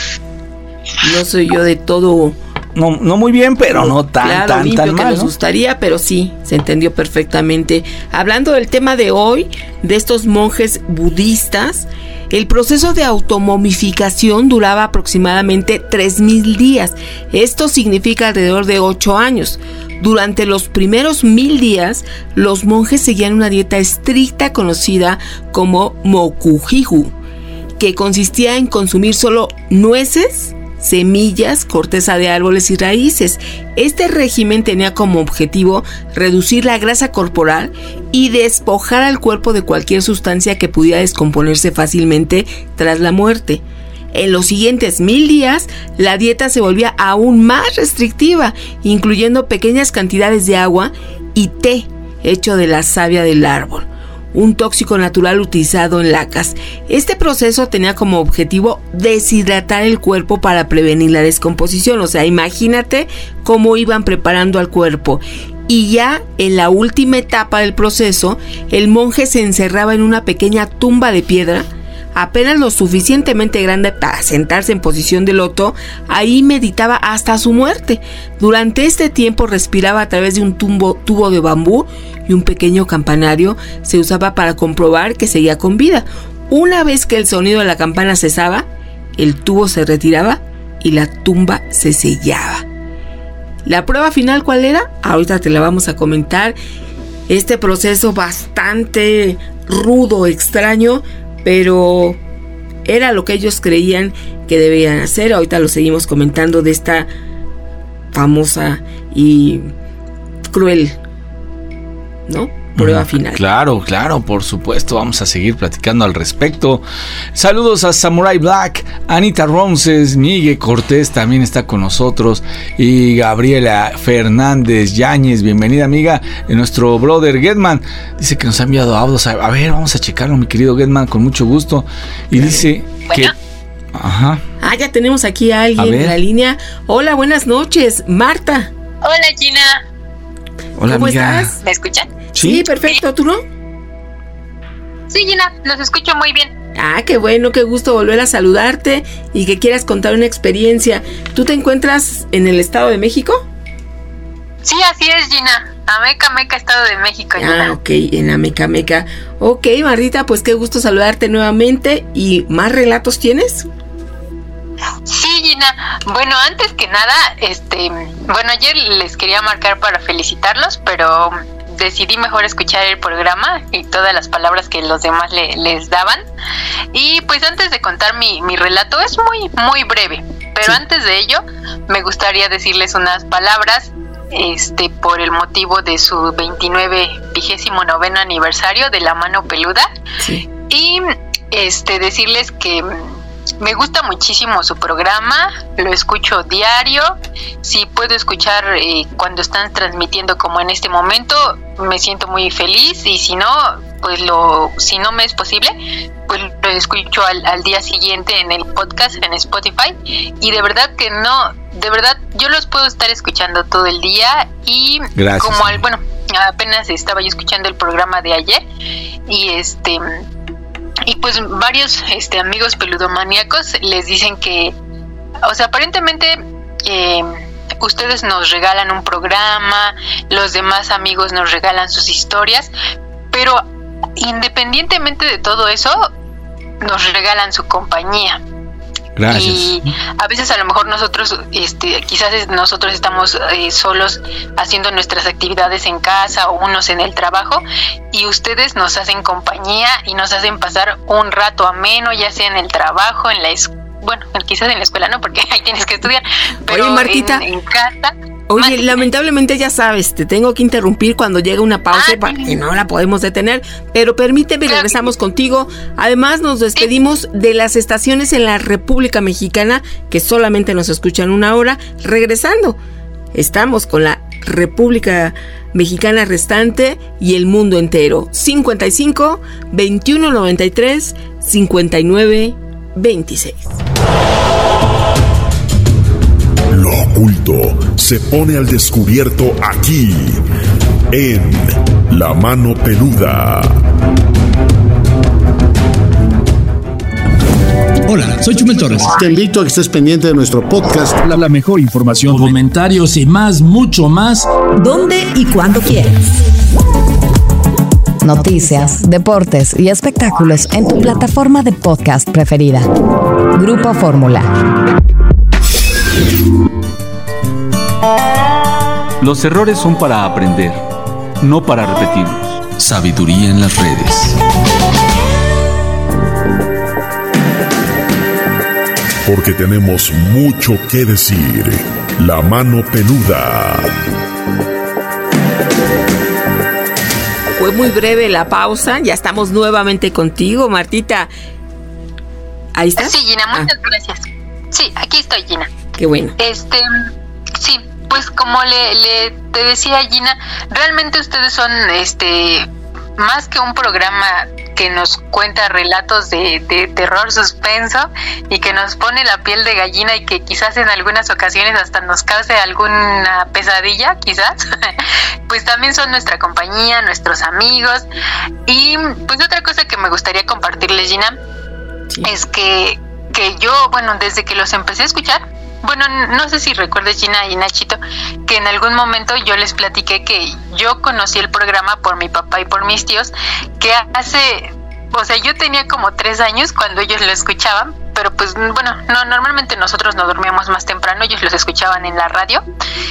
No soy yo de todo. No muy bien, pero no tan mal, mal. Nos gustaría, pero sí, se entendió perfectamente. Hablando del tema de hoy, de estos monjes budistas, el proceso de automomificación duraba aproximadamente 3,000 días. Esto significa alrededor de 8 años. Durante los primeros 1,000 días, los monjes seguían una dieta estricta conocida como mokujiku, que consistía en consumir solo nueces, semillas, corteza de árboles y raíces. Este régimen tenía como objetivo reducir la grasa corporal y despojar al cuerpo de cualquier sustancia que pudiera descomponerse fácilmente tras la muerte. En los siguientes 1,000 días, la dieta se volvía aún más restrictiva, incluyendo pequeñas cantidades de agua y té hecho de la savia del árbol, un tóxico natural utilizado en lacas. Este proceso tenía como objetivo deshidratar el cuerpo para prevenir la descomposición. O sea, imagínate cómo iban preparando al cuerpo. Y ya en la última etapa del proceso, el monje se encerraba en una pequeña tumba de piedra, apenas lo suficientemente grande para sentarse en posición de loto. Ahí meditaba hasta su muerte. Durante este tiempo respiraba a través de un tubo de bambú, y un pequeño campanario se usaba para comprobar que seguía con vida. Una vez que el sonido de la campana cesaba, el tubo se retiraba y la tumba se sellaba. ¿La prueba final cuál era? Ahorita te la vamos a comentar. Este proceso bastante rudo, extraño, pero era lo que ellos creían que debían hacer. Ahorita lo seguimos comentando de esta famosa y cruel, ¿no?, prueba final. Claro, por supuesto, vamos a seguir platicando al respecto. Saludos a Samurai Black, Anita Ronces, Miguel Cortés también está con nosotros, y Gabriela Fernández Yáñez, bienvenida, amiga. Nuestro brother Getman dice que nos ha enviado audios. A ver, vamos a checarlo, mi querido Getman, con mucho gusto. Y dice que... Ajá. Ya tenemos aquí a alguien en la línea. Hola, buenas noches, Marta. Hola, Gina. Hola, ¿cómo amiga. estás? ¿Me escuchan? Sí, perfecto. ¿Tú no? Sí, Gina, los escucho muy bien. Qué bueno, qué gusto volver a saludarte y que quieras contar una experiencia. ¿Tú te encuentras en el Estado de México? Sí, así es, Gina. Amecameca, Estado de México, Gina. Ok, en Amecameca. Ok, Martita, pues qué gusto saludarte nuevamente. ¿Y más relatos tienes? Sí, Gina. Bueno, antes que nada, ayer les quería marcar para felicitarlos, pero decidí mejor escuchar el programa y todas las palabras que los demás les daban. Y pues antes de contar mi relato, es muy breve, pero antes de ello me gustaría decirles unas palabras por el motivo de su 29º aniversario de La Mano Peluda. Sí. Y decirles que me gusta muchísimo su programa, lo escucho diario. Si puedo escuchar cuando están transmitiendo como en este momento, me siento muy feliz, y si no, pues si no me es posible, pues lo escucho al día siguiente en el podcast en Spotify. Y de verdad yo los puedo estar escuchando todo el día. Y gracias. Como apenas estaba yo escuchando el programa de ayer, y pues varios amigos peludomaníacos les dicen que, o sea, aparentemente ustedes nos regalan un programa, los demás amigos nos regalan sus historias, pero independientemente de todo eso, nos regalan su compañía. Gracias. Y a veces a lo mejor nosotros, quizás nosotros estamos solos haciendo nuestras actividades en casa o unos en el trabajo, y ustedes nos hacen compañía y nos hacen pasar un rato ameno, ya sea en el trabajo, en la quizás en la escuela no, porque ahí tienes que estudiar, pero oye, Martita, en casa. Oye, lamentablemente ya sabes, te tengo que interrumpir cuando llega una pausa porque no la podemos detener, pero permíteme, regresamos contigo. Además, nos despedimos de las estaciones en la República Mexicana que solamente nos escuchan una hora. Regresando, estamos con la República Mexicana restante y el mundo entero. 55 21 93 59 26. Lo oculto se pone al descubierto aquí, en La Mano Peluda. Hola, soy Chumel Torres. Te invito a que estés pendiente de nuestro podcast. La mejor información, comentarios y más, mucho más. ¿Dónde y cuándo quieras? Noticias, deportes y espectáculos en tu plataforma de podcast preferida. Grupo Fórmula. Los errores son para aprender, no para repetirlos. Sabiduría en las redes. Porque tenemos mucho que decir. La Mano Peluda. Fue muy breve la pausa, ya estamos nuevamente contigo, Martita. ¿Ahí estás? Sí, Gina, muchas gracias. Sí, aquí estoy, Gina. Qué bueno. Sí, pues como te decía, Gina, realmente ustedes son más que un programa que nos cuenta relatos de terror, suspenso, y que nos pone la piel de gallina y que quizás en algunas ocasiones hasta nos cause alguna pesadilla, quizás, pues también son nuestra compañía, nuestros amigos. Y pues otra cosa que me gustaría compartirles, Gina, es que yo, desde que los empecé a escuchar, no sé si recuerdes, Gina y Nachito, que en algún momento yo les platiqué que yo conocí el programa por mi papá y por mis tíos, que yo tenía como 3 años cuando ellos lo escuchaban, pero pues normalmente nosotros nos dormíamos más temprano, ellos los escuchaban en la radio.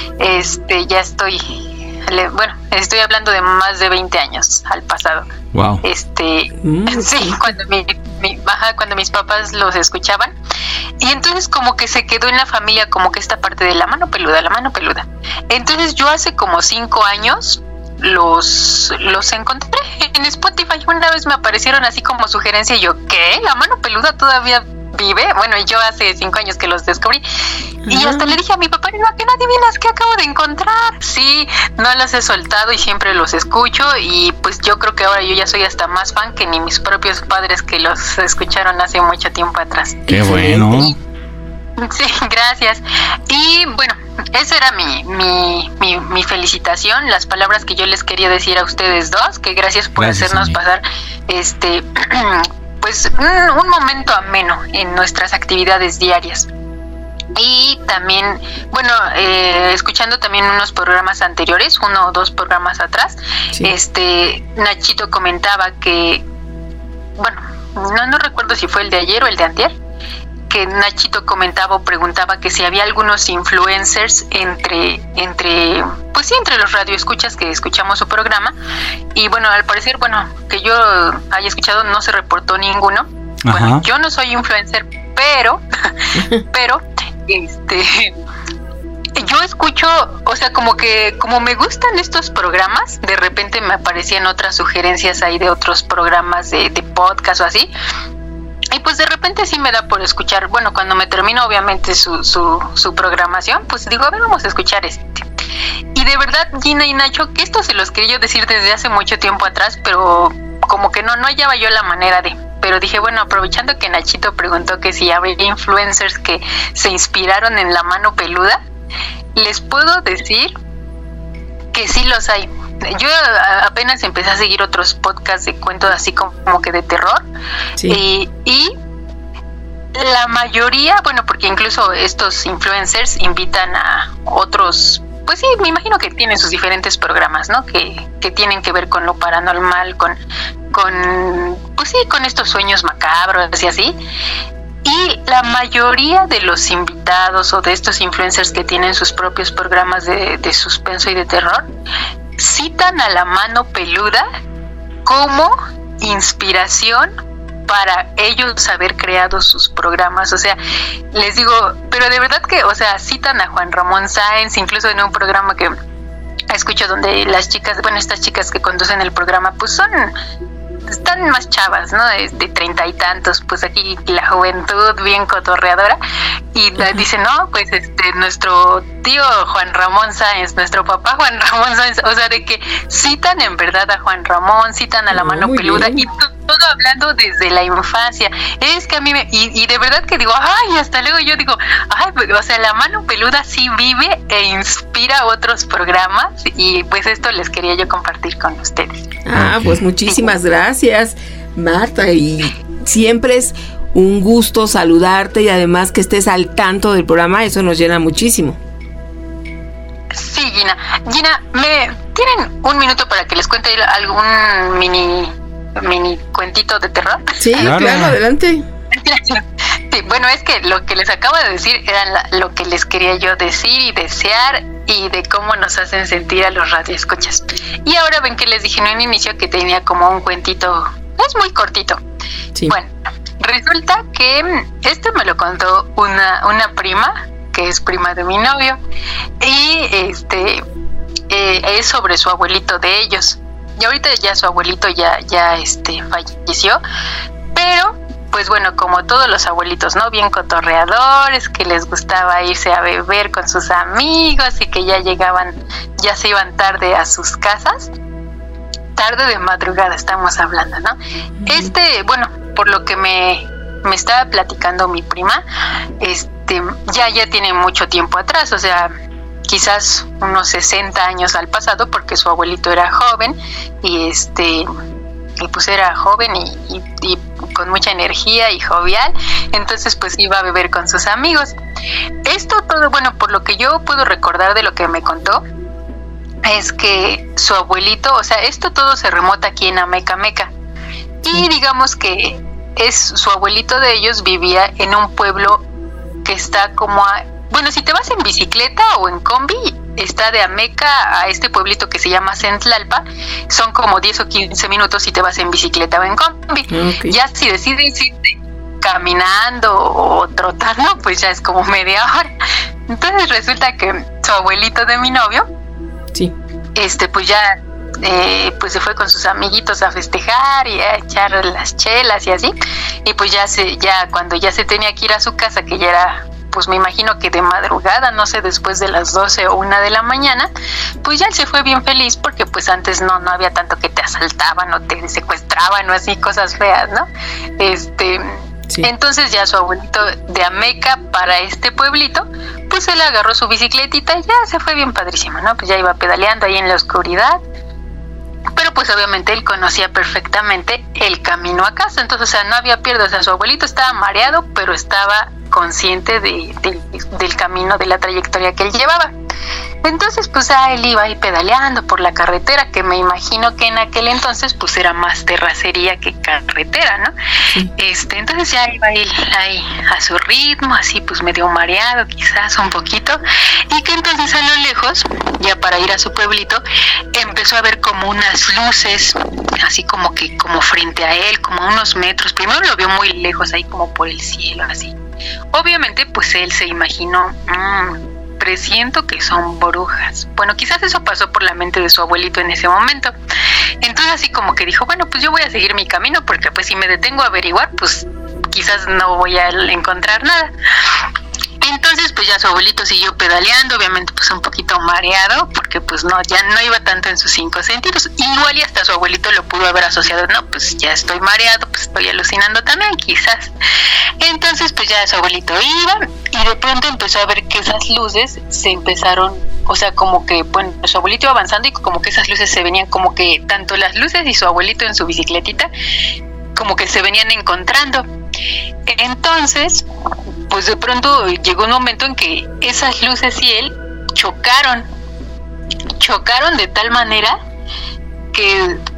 Estoy hablando de más de 20 años al pasado. Wow. Sí, cuando mis papás los escuchaban. Y entonces como que se quedó en la familia como que esta parte de la mano peluda. Entonces yo hace como 5 años los encontré en Spotify. Una vez me aparecieron así como sugerencia y yo, ¿qué? ¿La mano peluda todavía vive? Yo hace 5 años que los descubrí. Y hasta le dije a mi papá, no, que no adivinas qué acabo de encontrar. Sí, no los he soltado y siempre los escucho, y pues yo creo que ahora yo ya soy hasta más fan que ni mis propios padres que los escucharon hace mucho tiempo atrás. ¡Qué bueno! Sí, gracias. Y esa era mi felicitación, las palabras que yo les quería decir a ustedes dos, que gracias por hacernos pasar pues un momento ameno en nuestras actividades diarias. Y también, escuchando también unos programas anteriores, 1 o 2 programas atrás, Nachito comentaba que, no recuerdo si fue el de ayer o el de antier, que Nachito comentaba o preguntaba que si había algunos influencers entre los radioescuchas que escuchamos su programa. Y al parecer, que yo haya escuchado, no se reportó ninguno. Ajá. Yo no soy influencer, pero yo escucho, como me gustan estos programas, de repente me aparecían otras sugerencias ahí de otros programas de podcast o así. Y pues de repente sí me da por escuchar, cuando me termino obviamente su programación, pues digo, a ver, vamos a escuchar Y de verdad, Gina y Nacho, que esto se los quería decir desde hace mucho tiempo atrás, pero como que no hallaba yo la manera de... Pero dije, aprovechando que Nachito preguntó que si había influencers que se inspiraron en la mano peluda, les puedo decir que sí los hay. Yo apenas empecé a seguir otros podcasts de cuentos así como que de terror. Sí. Y la mayoría, porque incluso estos influencers invitan a otros, pues sí, me imagino que tienen sus diferentes programas, ¿no? Que tienen que ver con lo paranormal, con con estos sueños macabros y así. Y la mayoría de los invitados o de estos influencers que tienen sus propios programas de suspenso y de terror citan a la mano peluda como inspiración para ellos haber creado sus programas. O sea, les digo, pero de verdad que, o sea, citan a Juan Ramón Sáenz, incluso en un programa que escucho donde las chicas, bueno, estas chicas que conducen el programa, pues están más chavas, ¿no? De 30 y tantos, pues aquí la juventud bien cotorreadora, y dicen, no, pues nuestro tío Juan Ramón Sáenz, nuestro papá Juan Ramón Sáenz, o sea, de que citan en verdad a Juan Ramón, citan a la mano peluda, bien. Y todo hablando desde la infancia. Es que a mí y de verdad que digo, ay, hasta luego yo digo, ay, o sea, la mano peluda sí vive e inspira otros programas, y pues esto les quería yo compartir con ustedes. Pues muchísimas gracias, Marta, y siempre es un gusto saludarte y además que estés al tanto del programa, eso nos llena muchísimo. Sí, Gina, ¿me tienen un minuto para que les cuente algún mini cuentito de terror? Sí, claro, adelante. Sí, bueno, es que lo que les acabo de decir era lo que les quería yo decir y desear, y de cómo nos hacen sentir a los radioescuchas. Y ahora ven que les dije en un inicio que tenía como un cuentito, es muy cortito. Sí. Bueno, resulta que me lo contó una prima, que es prima de mi novio, y es sobre su abuelito de ellos. Y ahorita ya su abuelito ya falleció, pero pues bueno, como todos los abuelitos, ¿no? Bien cotorreadores, que les gustaba irse a beber con sus amigos y que ya se iban tarde a sus casas. Tarde de madrugada estamos hablando, ¿no? Bueno, por lo que me estaba platicando mi prima, ya tiene mucho tiempo atrás, o sea, quizás unos 60 años al pasado, porque su abuelito era joven y pues era joven y con mucha energía y jovial, entonces pues iba a beber con sus amigos. Esto todo, bueno, por lo que yo puedo recordar de lo que me contó, es que su abuelito, o sea, esto todo se remota aquí en Amecameca, y digamos que su abuelito de ellos vivía en un pueblo que está como bueno, si te vas en bicicleta o en combi, está de Ameca a este pueblito que se llama Centlalpa, son como 10 o 15 minutos si te vas en bicicleta o en combi. Okay. Ya si decides irte caminando o trotando, pues ya es como media hora. Entonces resulta que su abuelito de mi novio, sí, pues ya pues se fue con sus amiguitos a festejar y a echar las chelas y así, y pues ya cuando ya se tenía que ir a su casa, que ya era, pues me imagino que de madrugada, no sé, después de las 12 o 1 de la mañana, pues ya él se fue bien feliz, porque pues antes no había tanto que te asaltaban o te secuestraban o así, cosas feas, ¿no? Sí. Entonces ya su abuelito de Ameca para este pueblito, pues él agarró su bicicletita y ya se fue bien padrísimo, ¿no? Pues ya iba pedaleando ahí en la oscuridad, pero pues obviamente él conocía perfectamente el camino a casa, entonces, o sea, no había pierde, o sea, su abuelito estaba mareado, pero estaba consciente del camino, de la trayectoria que él llevaba. Entonces pues él iba ahí pedaleando por la carretera, que me imagino que en aquel entonces pues era más terracería que carretera, ¿no? Sí. Entonces ya iba él ahí a su ritmo, así pues medio mareado quizás un poquito, y que entonces a lo lejos, ya para ir a su pueblito, empezó a ver como unas luces, así como frente a él, como unos metros. Primero lo vio muy lejos, ahí como por el cielo, así. Obviamente pues él se imaginó, presiento que son brujas. Bueno, quizás eso pasó por la mente de su abuelito en ese momento. Entonces así como que dijo, bueno, pues yo voy a seguir mi camino, porque pues si me detengo a averiguar, pues quizás no voy a encontrar nada. Entonces pues ya su abuelito siguió pedaleando, obviamente pues un poquito mareado, porque pues ya no iba tanto en sus 5 sentidos. Igual y hasta su abuelito lo pudo haber asociado, no, pues ya estoy mareado, pues estoy alucinando también, quizás. Entonces pues ya su abuelito iba, y de pronto empezó a ver que esas luces se empezaron, o sea, como que, bueno, su abuelito iba avanzando y como que esas luces se venían, como que tanto las luces y su abuelito en su bicicletita, como que se venían encontrando. Entonces pues de pronto llegó un momento en que esas luces y él chocaron de tal manera que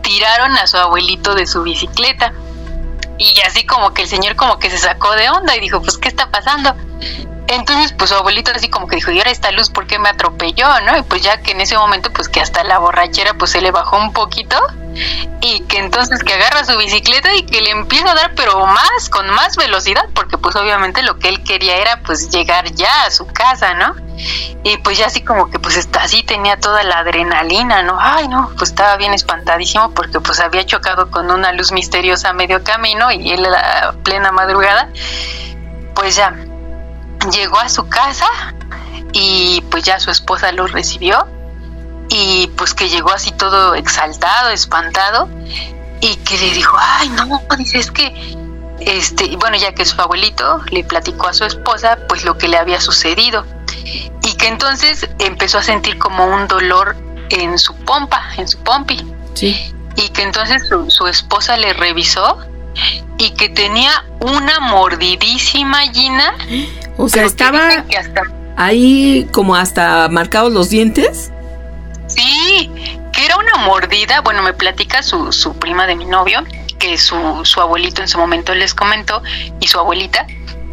tiraron a su abuelito de su bicicleta. Y así como que el señor como que se sacó de onda y dijo, pues, ¿qué está pasando? Entonces, pues su abuelito así como que dijo, y ahora esta luz, ¿por qué me atropelló, no? Y pues ya que en ese momento, pues que hasta la borrachera, pues se le bajó un poquito, y que entonces que agarra su bicicleta y que le empieza a dar, pero más, con más velocidad, porque pues obviamente lo que él quería era pues llegar ya a su casa, ¿no? Y pues ya así como que pues así tenía toda la adrenalina, ¿no? Ay, no, pues estaba bien espantadísimo porque pues había chocado con una luz misteriosa a medio camino y él a la plena madrugada, pues ya llegó a su casa y pues ya su esposa lo recibió y pues que llegó así todo exaltado, espantado, y que le dijo, ay no, dice, es que bueno, ya que su abuelito le platicó a su esposa pues lo que le había sucedido, y que entonces empezó a sentir como un dolor en su pompi, sí, y que entonces su esposa le revisó y que tenía una mordidísima, Gina. O sea, estaba ahí como hasta marcados los dientes. Sí, que era una mordida. Bueno, me platica su prima de mi novio, que su abuelito en su momento les comentó, y su abuelita,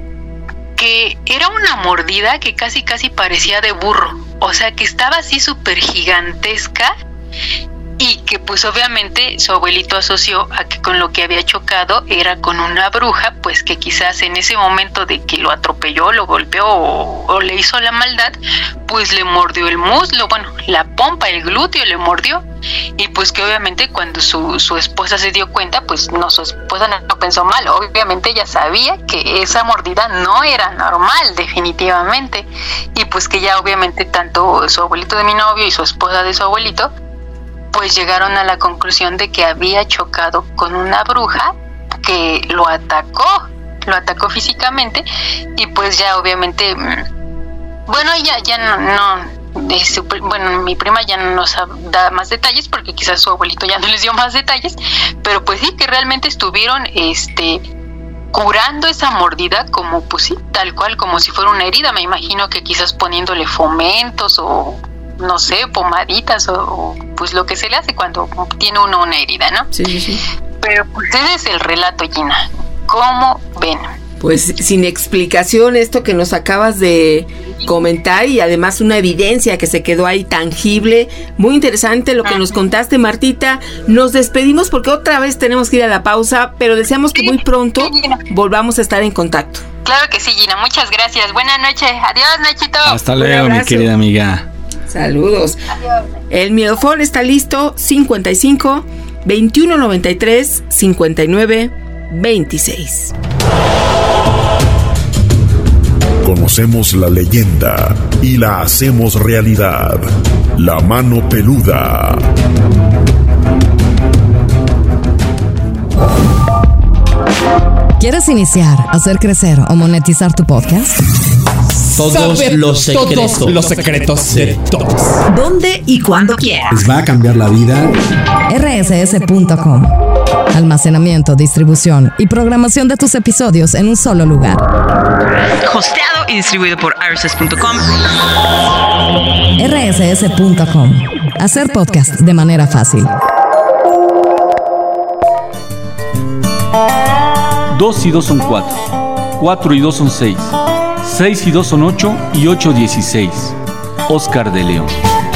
que era una mordida que casi parecía de burro. O sea, que estaba así súper gigantesca. Y que pues obviamente su abuelito asoció a que con lo que había chocado era con una bruja, pues que quizás en ese momento de que lo atropelló, lo golpeó o le hizo la maldad, pues le mordió el muslo, bueno, la pompa, el glúteo le mordió. Y pues que obviamente cuando su esposa se dio cuenta, pues no, su esposa no pensó mal, obviamente ella sabía que esa mordida no era normal, definitivamente. Y pues que ya obviamente tanto su abuelito de mi novio y su esposa de su abuelito pues llegaron a la conclusión de que había chocado con una bruja que lo atacó físicamente, y pues ya obviamente, bueno, ya no bueno, mi prima ya no nos da más detalles porque quizás su abuelito ya no les dio más detalles, pero pues sí que realmente estuvieron curando esa mordida como pues sí, tal cual, como si fuera una herida. Me imagino que quizás poniéndole fomentos o no sé, pomaditas o pues lo que se le hace cuando tiene uno una herida, ¿no? Sí. Pero pues ese es el relato, Gina. ¿Cómo ven? Pues sin explicación esto que nos acabas de comentar, y además una evidencia que se quedó ahí tangible. Muy interesante lo que nos contaste, Martita. Nos despedimos porque otra vez tenemos que ir a la pausa, pero deseamos que muy pronto volvamos a estar en contacto. Claro que sí, Gina. Muchas gracias. Buenas noches. Adiós, Nachito. Hasta luego, mi querida amiga. Saludos. Adiós. El Miedofón está listo. 55 21 93 59 26. Conocemos la leyenda y la hacemos realidad. La mano peluda. ¿Quieres iniciar, hacer crecer o monetizar tu podcast? Todos los secretos de todos. ¿Dónde y cuándo quieras? Les va a cambiar la vida. rss.com. Almacenamiento, distribución y programación de tus episodios en un solo lugar. Hosteado y distribuido por rss.com. rss.com. Hacer podcast de manera fácil. 2 y 2 son 4. 4 y 2 son 6. 6 y 2 son 8 y 8 16. Oscar de León.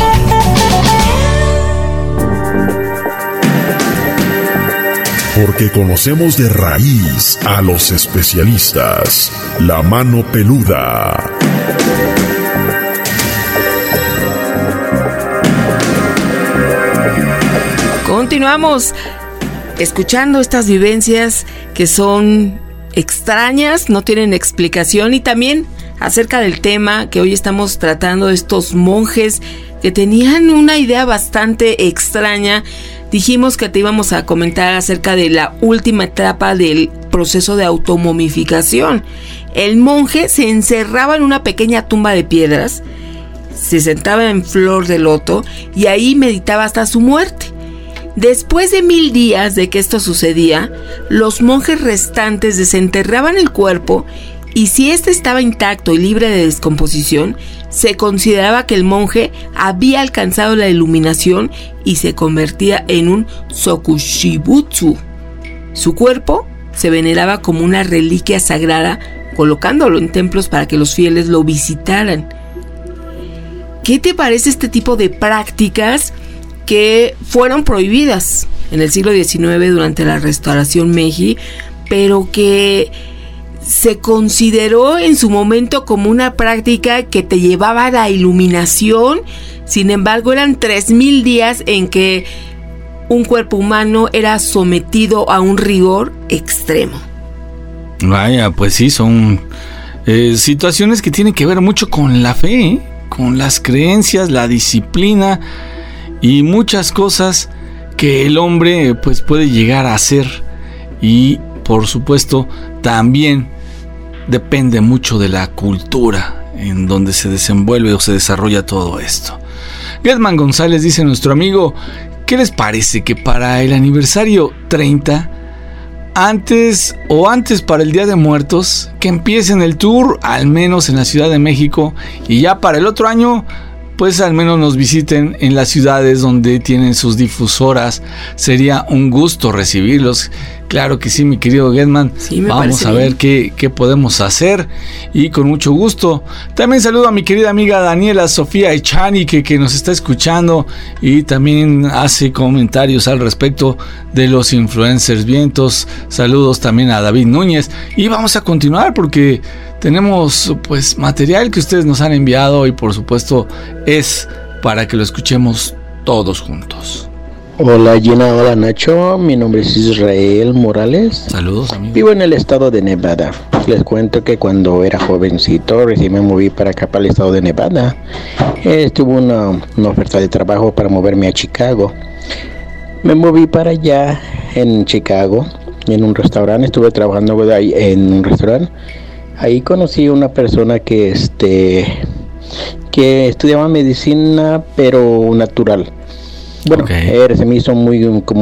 Porque conocemos de raíz a los especialistas. La mano peluda. Continuamos escuchando estas vivencias que son extrañas, no tienen explicación, y también acerca del tema que hoy estamos tratando, estos monjes que tenían una idea bastante extraña. Dijimos que te íbamos a comentar acerca de la última etapa del proceso de automomificación. El monje se encerraba en una pequeña tumba de piedras, se sentaba en flor de loto y ahí meditaba hasta su muerte. Después de 1000 días de que esto sucedía, los monjes restantes desenterraban el cuerpo y si éste estaba intacto y libre de descomposición, se consideraba que el monje había alcanzado la iluminación y se convertía en un Sokushibutsu. Su cuerpo se veneraba como una reliquia sagrada, colocándolo en templos para que los fieles lo visitaran. ¿Qué te parece este tipo de prácticas que fueron prohibidas en el siglo XIX durante la Restauración Meiji, pero que se consideró en su momento como una práctica que te llevaba a la iluminación? Sin embargo, eran 3,000 días en que un cuerpo humano era sometido a un rigor extremo. Vaya, pues sí, son situaciones que tienen que ver mucho con la fe, con las creencias, la disciplina y muchas cosas que el hombre pues puede llegar a hacer. Y por supuesto también depende mucho de la cultura en donde se desenvuelve o se desarrolla todo esto. Getman González dice nuestro amigo: ¿qué les parece que para el aniversario 30, antes para el Día de Muertos, que empiecen el tour, al menos en la Ciudad de México, y ya para el otro año, pues al menos nos visiten en las ciudades donde tienen sus difusoras? Sería un gusto recibirlos. Claro que sí, mi querido Getman. Sí, vamos a ver qué podemos hacer, y con mucho gusto. También saludo a mi querida amiga Daniela Sofía Echani, que nos está escuchando y también hace comentarios al respecto de los influencers vientos. Saludos también a David Núñez, y vamos a continuar porque tenemos pues material que ustedes nos han enviado y por supuesto es para que lo escuchemos todos juntos. Hola Gina, hola Nacho, mi nombre es Israel Morales. Saludos, amigo. Vivo en el estado de Nevada. Les cuento que cuando era jovencito recién me moví para acá, para el estado de Nevada. Tuve una oferta de trabajo para moverme a Chicago. Me moví para allá en Chicago, en un restaurante. Estuve trabajando ahí en un restaurante. Ahí conocí a una persona que estudiaba medicina pero natural. Bueno, se me hizo muy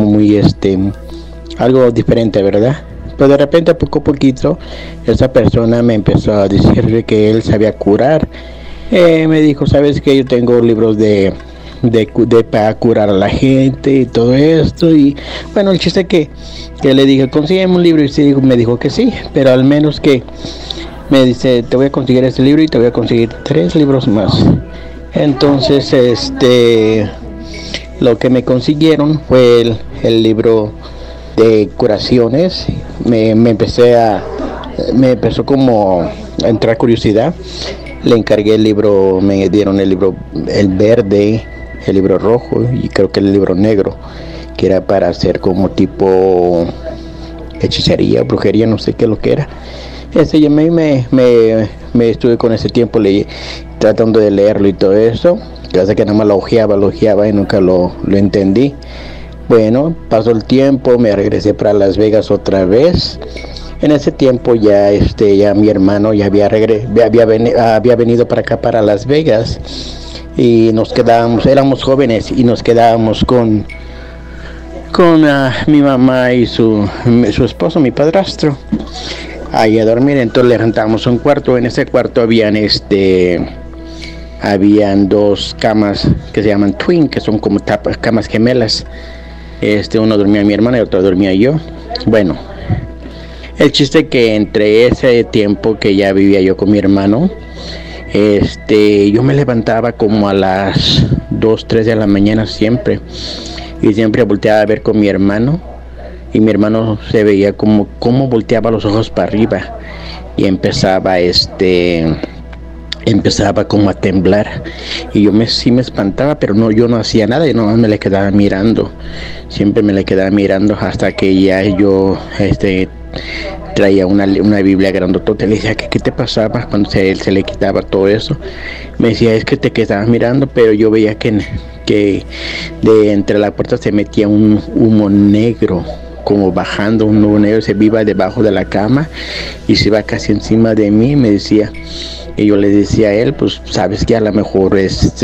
algo diferente, ¿verdad? Pero de repente, poco a poquito, esa persona me empezó a decir que él sabía curar. Me dijo: ¿sabes qué? Yo tengo libros de para curar a la gente y todo esto. Y bueno, el chiste que le dije: consígueme un libro. Y sí, me dijo que sí, pero al menos que me dice: te voy a conseguir este libro y te voy a conseguir 3 libros más. Entonces, lo que me consiguieron fue el libro de curaciones. Me empezó como a entrar curiosidad. Le encargué el libro, me dieron el libro, el verde, el libro rojo y creo que el libro negro, que era para hacer como tipo hechicería, brujería, no sé qué es lo que era. Y me estuve con ese tiempo tratando de leerlo y todo eso. Gracias que nada más lo ojeaba y nunca lo entendí. Bueno, pasó el tiempo, me regresé para Las Vegas otra vez. En ese tiempo ya mi hermano ya había venido para acá, para Las Vegas, y nos quedábamos, éramos jóvenes y nos quedábamos con mi mamá y su esposo, mi padrastro, ahí a dormir. Entonces le rentamos un cuarto. En ese cuarto habían 2 camas que se llaman twin, que son como camas gemelas. Uno dormía mi hermana y otro dormía yo. Bueno, el chiste que entre ese tiempo que ya vivía yo con mi hermano, yo me levantaba como a las 2, 3 de la mañana siempre, y siempre volteaba a ver con mi hermano, y mi hermano se veía como volteaba los ojos para arriba, y empezaba como a temblar, y yo sí me espantaba, pero yo no hacía nada, yo nomás me le quedaba mirando, siempre me le quedaba mirando, hasta que ya yo traía una Biblia grandotota. Le decía: ¿qué te pasaba? Cuando se le quitaba todo eso, me decía: es que te quedabas mirando, pero yo veía que de entre la puerta se metía un humo negro, como bajando, un humo negro, se iba debajo de la cama y se iba casi encima de mí, me decía. Y yo le decía a él: pues sabes que a lo mejor es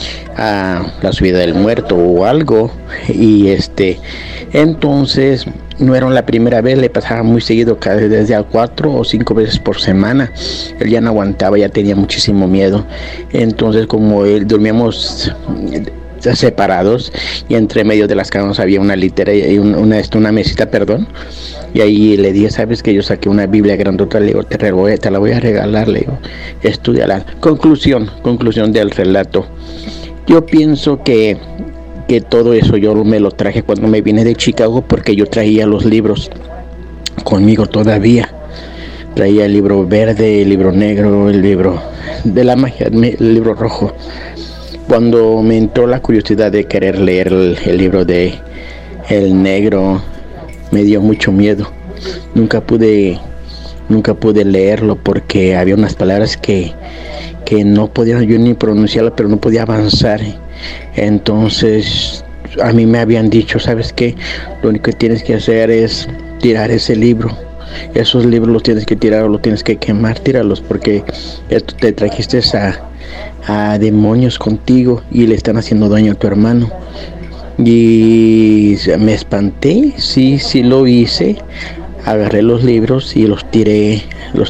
la subida del muerto o algo. Y entonces no era la primera vez, le pasaba muy seguido, desde a 4 o 5 veces por semana. Él ya no aguantaba, ya tenía muchísimo miedo. Entonces, como él dormíamos separados, y entre medio de las camas había una litera y una mesita, y ahí le dije, sabes que yo saqué una Biblia grandota, le digo, te la voy a regalar, le digo, estudiala. Conclusión del relato. Yo pienso que todo eso yo me lo traje cuando me vine de Chicago, porque yo traía los libros conmigo todavía. Traía el libro verde, el libro negro, el libro de la magia, el libro rojo. Cuando me entró la curiosidad de querer leer el libro de el negro, me dio mucho miedo. Nunca pude leerlo porque había unas palabras que no podía yo ni pronunciarlas, pero no podía avanzar. Entonces a mí me habían dicho, ¿sabes qué? Lo único que tienes que hacer es tirar ese libro. Esos libros los tienes que tirar o los tienes que quemar, tíralos, porque te trajiste a demonios contigo y le están haciendo daño a tu hermano. Y me espanté, sí lo hice. Agarré los libros y los tiré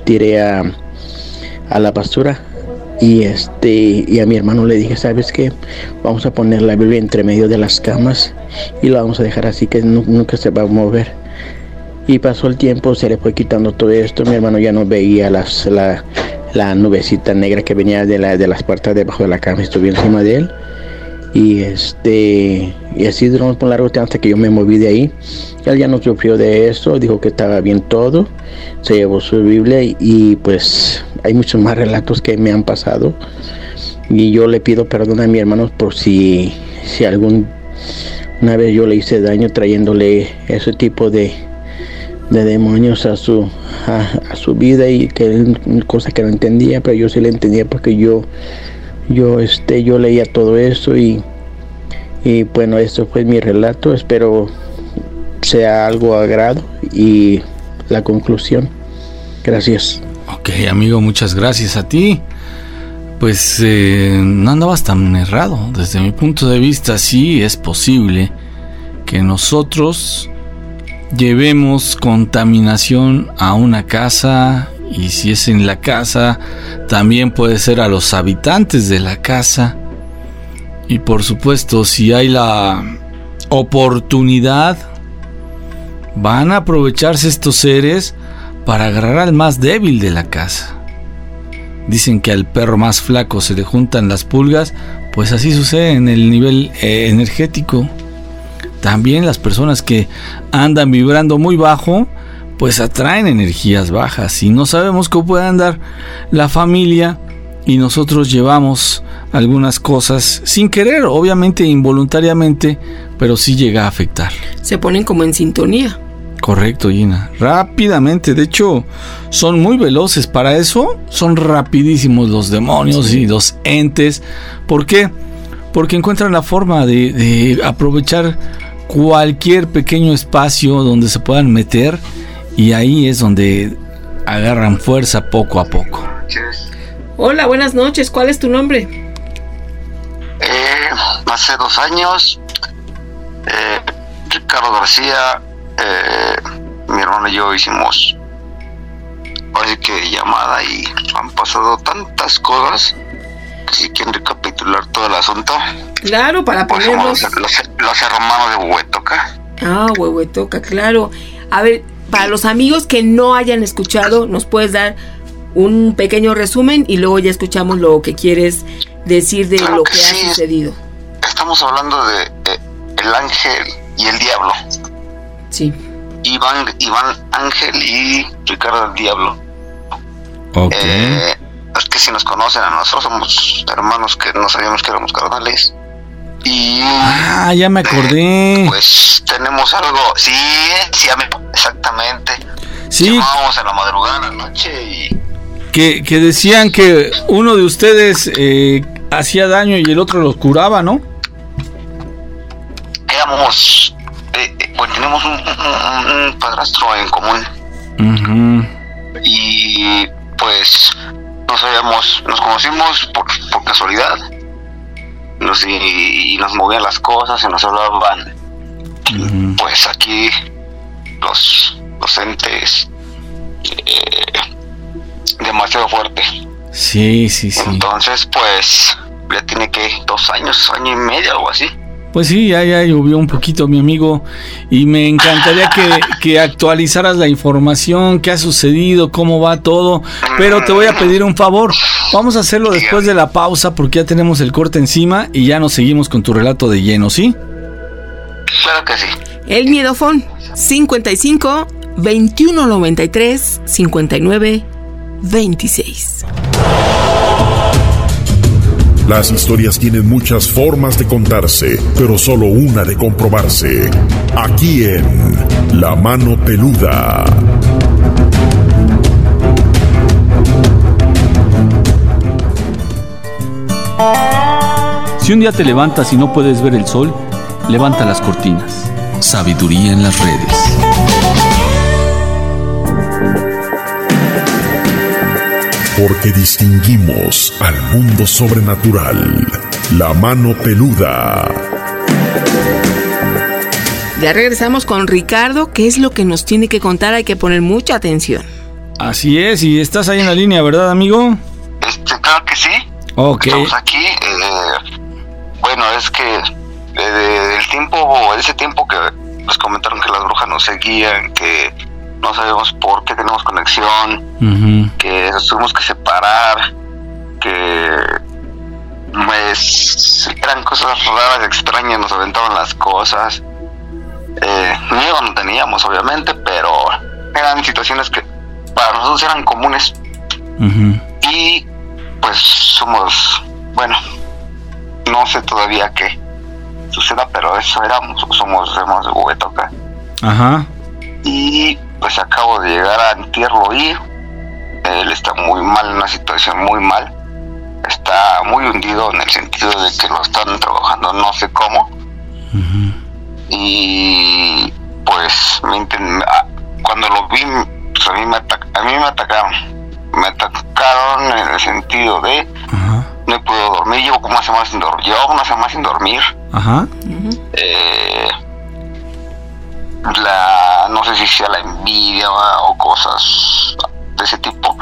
a la basura. Y a mi hermano le dije, ¿sabes qué? Vamos a poner la Biblia entre medio de las camas y la vamos a dejar así, que nunca se va a mover. Y pasó el tiempo, se le fue quitando todo esto. Mi hermano ya no veía la nubecita negra que venía de las puertas debajo de la cama, estuvo encima de él. Y así duramos por largo tiempo hasta que yo me moví de ahí. Él ya no sufrió de eso, dijo que estaba bien todo, se llevó su Biblia y pues hay muchos más relatos que me han pasado. Y yo le pido perdón a mi hermano por si una vez yo le hice daño trayéndole ese tipo de demonios a su vida, y que cosa que no entendía, pero yo sí le entendía porque yo leía todo eso y bueno, esto fue mi relato. Espero sea algo agrado y la conclusión. Gracias. Ok, amigo, muchas gracias a ti. Pues no andabas tan errado. Desde mi punto de vista, sí es posible que nosotros llevemos contaminación a una casa, y si es en la casa, también puede ser a los habitantes de la casa. Y por supuesto, si hay la oportunidad, van a aprovecharse estos seres para agarrar al más débil de la casa. Dicen que al perro más flaco se le juntan las pulgas, pues así sucede en el nivel energético. También las personas que andan vibrando muy bajo, pues atraen energías bajas, y no sabemos cómo puede andar la familia, y nosotros llevamos algunas cosas sin querer, obviamente involuntariamente, pero sí llega a afectar. Se ponen como en sintonía. Correcto, Gina. Rápidamente, de hecho, son muy veloces para eso, son rapidísimos los demonios y los entes. ¿Por qué? Porque encuentran la forma de aprovechar cualquier pequeño espacio donde se puedan meter, y ahí es donde agarran fuerza poco a poco. Hola, buenas noches. ¿Cuál es tu nombre? Hace 2 años, Ricardo García, mi hermano y yo hicimos parece que llamada, y han pasado tantas cosas que si quieren recapitular todo el asunto. Claro, para ponernos los hermanos de Huehuetoca. Huehuetoca, claro. A ver, para los amigos que no hayan escuchado, ¿nos puedes dar un pequeño resumen y luego ya escuchamos lo que quieres decir de lo que ha sucedido? Estamos hablando de el ángel y el diablo. Sí. Iván Ángel y Ricardo el Diablo. Ok. Es que si nos conocen a nosotros, somos hermanos que no sabíamos que éramos carnales. Y ya me acordé. Pues tenemos algo, sí, exactamente. Sí. Llamábamos en la madrugada, en la noche, y que decían que uno de ustedes hacía daño y el otro los curaba, ¿no? Éramos, bueno, tenemos un padrastro en común. Uh-huh. Y pues nos conocimos por casualidad. Y nos movían las cosas y nos hablaban. Uh-huh. Pues aquí los entes demasiado fuertes. Sí. Entonces, pues, ya tiene que 2 años, año y medio, algo así. Pues sí, ya llovió un poquito, mi amigo, y me encantaría que actualizaras la información, qué ha sucedido, cómo va todo, pero te voy a pedir un favor, vamos a hacerlo después de la pausa porque ya tenemos el corte encima y ya nos seguimos con tu relato de lleno, ¿sí? Claro que sí. El Miedofón, 55 21 93 59 26. Las historias tienen muchas formas de contarse, pero solo una de comprobarse. Aquí en La Mano Peluda. Si un día te levantas y no puedes ver el sol, levanta las cortinas. Sabiduría en las redes. Porque distinguimos al mundo sobrenatural. La Mano Peluda. Ya regresamos con Ricardo. ¿Qué es lo que nos tiene que contar? Hay que poner mucha atención. Así es, y estás ahí en la línea, ¿verdad, amigo? Claro que sí. Ok. Estamos aquí. Bueno, es que ese tiempo que nos comentaron que las brujas nos seguían, que no sabemos por qué tenemos conexión, que nos tuvimos que separar, que eran cosas raras, extrañas, nos aventaban las cosas. Miedo no teníamos, obviamente, pero eran situaciones que para nosotros eran comunes. Y pues somos, no sé todavía qué suceda, pero eso somos de Huehuetoca. Ajá. Y pues acabo de llegar a Entierro y él está muy mal, en una situación muy mal, está muy hundido en el sentido de que lo están trabajando no sé cómo. Y pues cuando lo vi, pues a mí me atacaron en el sentido de no puedo dormir, llevo una semana sin dormir. Ajá. No sé si sea la envidia o cosas de ese tipo.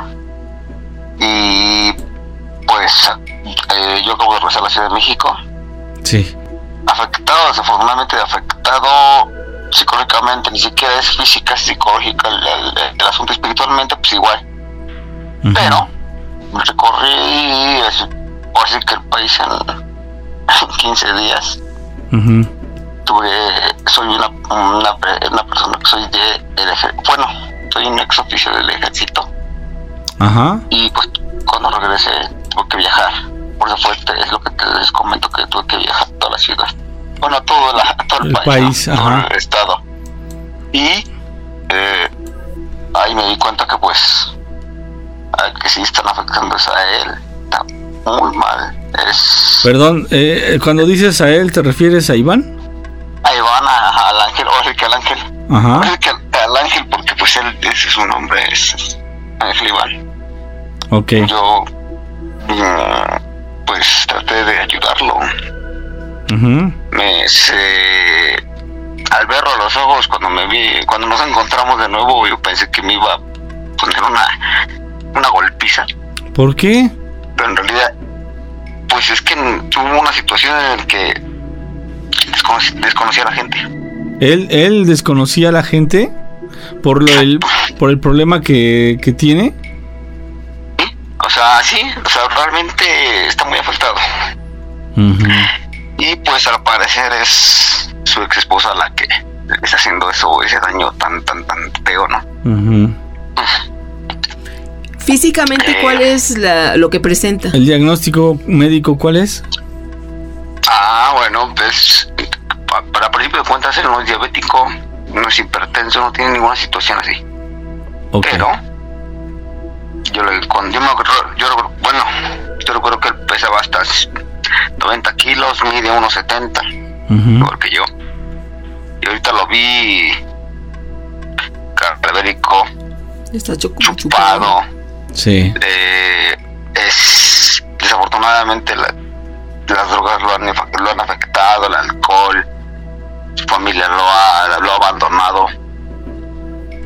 Y pues yo acabo de regresar a la Ciudad de México. Sí. Desafortunadamente afectado psicológicamente, ni siquiera es física, es psicológica el asunto. Espiritualmente pues igual. Pero recorrí así que el país en 15 días. Soy una persona que soy soy un ex oficio del ejército. Ajá. Y pues cuando regresé tuve que viajar. Por eso es lo que les comento, que tuve que viajar a toda la ciudad. Bueno, a todo el país, ¿no? Todo el estado. Y ahí me di cuenta que pues que sí están afectando a él. Está muy mal. Perdón, cuando dices a él, ¿te refieres a Iván? A Iván, al ángel, o que al ángel. Ajá. Al ángel, porque pues ese es su nombre, es Ángel Iván. Ok. Yo pues traté de ayudarlo. Al verlo a los ojos, cuando nos encontramos de nuevo, yo pensé que me iba a poner una golpiza. ¿Por qué? Pero en realidad, pues es que tuvo una situación en la que desconocía a la gente. ¿Él desconocía a la gente por el problema que tiene? Sí, realmente está muy afectado. Y pues al parecer es su ex esposa la que está haciendo ese daño tan feo, ¿no? Físicamente, ¿cuál es lo que presenta? ¿El diagnóstico médico cuál es? Bueno, pues para principio de cuentas él no es diabético, no es hipertenso, no tiene ninguna situación así. Okay. Pero yo recuerdo que él pesaba hasta 90 kilos, mide 1.70, igual que yo. Y ahorita lo vi cadavérico, está chupado. Sí. Desafortunadamente las drogas lo han afectado, el alcohol, su familia lo ha abandonado.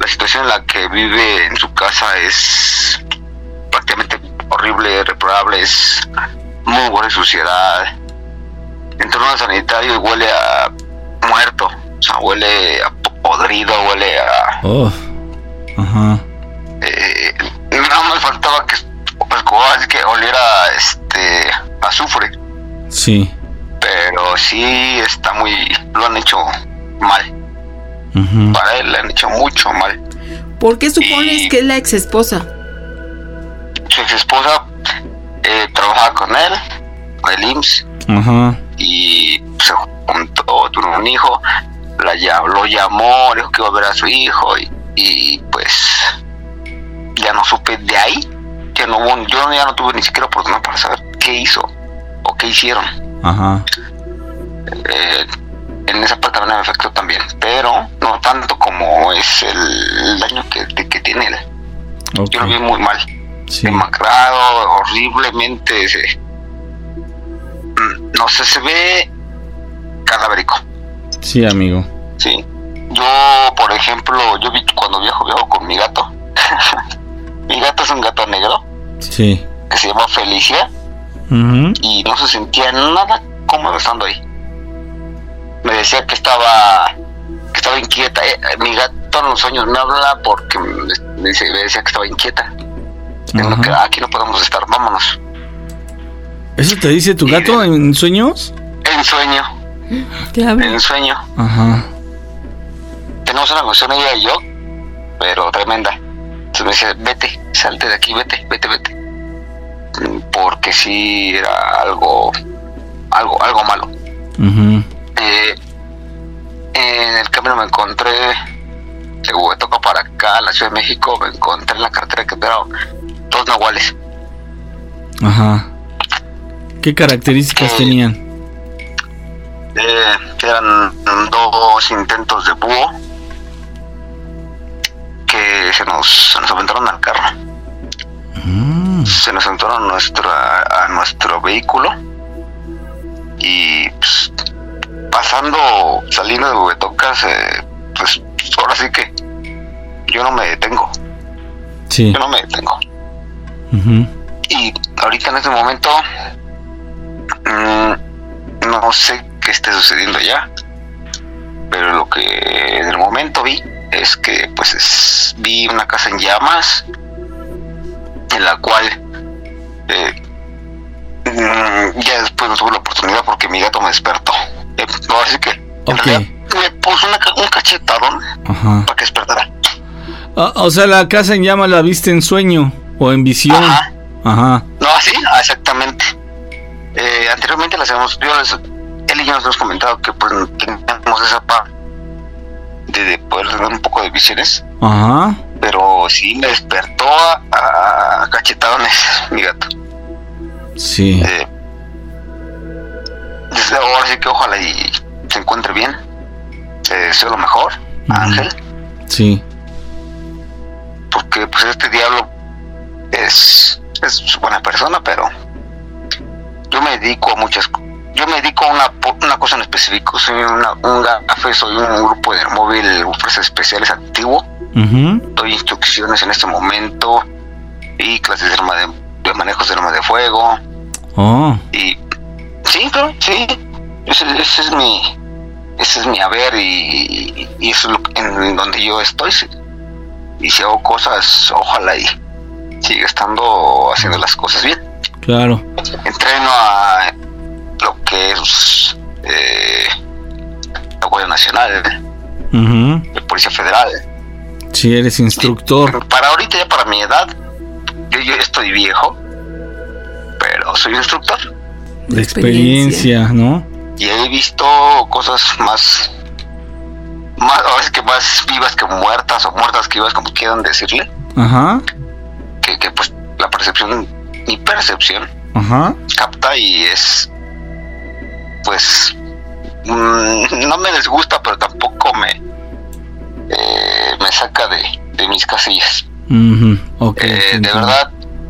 la situación en la que vive en su casa es prácticamente horrible, reprobable, es muy buena suciedad. Entra en un sanitario y huele a muerto, o sea, huele a podrido, huele a... Ajá. Nada más faltaba que así que oliera azufre. Sí. Pero sí está lo han hecho mal. Para él le han hecho mucho mal. ¿Por qué supones que es la ex esposa? Su ex esposa trabajaba con él, el IMSS. Ajá. Y se juntó, tuvo un hijo, lo llamó, le dijo que iba a ver a su hijo y pues ya no supe de ahí, yo ya no tuve ni siquiera oportunidad para saber qué hizo o qué hicieron. Ajá. En esa parte también me afectó también, pero no tanto como es el daño que tiene él. Okay. Yo lo vi muy mal, demacrado, horriblemente, no sé, se ve cadavérico. Sí, amigo. Sí. Yo, por ejemplo, cuando viajo con mi gato. Mi gato es un gato negro. Sí. Que se llama Felicia. Y no se sentía nada cómodo estando ahí. Me decía que estaba inquieta. Mi gato en los sueños me habla porque me decía que estaba inquieta. Que aquí no podemos estar, vámonos. ¿Eso te dice tu gato en sueños? En sueño. En sueño. Ajá. Tenemos una cuestión ella y yo, pero tremenda. Entonces me decía, vete, salte de aquí, vete. Porque sí era algo malo. En el camino me encontré, de Huehuetoca para acá, la Ciudad de México, me encontré en la carretera que eran 2 nahuales. Ajá. ¿Qué características tenían? Eran 2 intentos de búho que se nos aventaron al carro. Se nos aventaron a nuestro vehículo y pues, saliendo de Huehuetoca, pues ahora sí que yo no me detengo. Sí. Yo no me detengo. Y ahorita en este momento no sé qué esté sucediendo ya, pero lo que en el momento vi es que vi una casa en llamas, en la cual ya después no tuve la oportunidad porque mi gato me despertó. Así que en realidad me puso un cachetadón para que despertara. O sea, la casa en llamas la viste en sueño o en visión. Ajá. No, así, exactamente. Anteriormente él y yo nos hemos comentado que pues teníamos esa parte de poder tener un poco de visiones. Ajá. Pero sí me despertó a cachetadones mi gato. Sí. Desde ahora sí que ojalá y se encuentre bien. Sea lo mejor, Ángel. Sí. Porque pues este diablo es buena persona, pero yo me dedico a muchas cosas. Yo me dedico a una cosa en específico. Soy un gafe, soy un grupo de móvil, fuerzas especiales activo. Doy instrucciones en este momento y clases de manejos de armas de fuego. Y sí, claro, sí. Ese es mi haber y eso es en donde yo estoy. Y si hago cosas, ojalá y siga haciendo las cosas bien. Claro. Entreno a lo que es la Guardia Nacional, la Policía Federal. Sí, eres instructor. Sí, para ahorita, ya para mi edad, yo estoy viejo, pero soy instructor. De experiencia, ¿no? Y he visto cosas más a veces que más vivas que muertas, o muertas que vivas, como quieran decirle. Ajá. Que pues la percepción, mi percepción, capta y es, pues, no me disgusta, pero tampoco me saca de mis casillas. Okay, de verdad,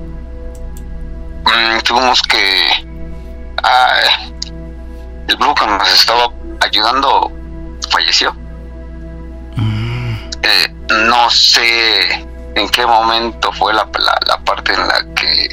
tuvimos que el grupo que nos estaba ayudando falleció. no sé en qué momento fue la parte en la que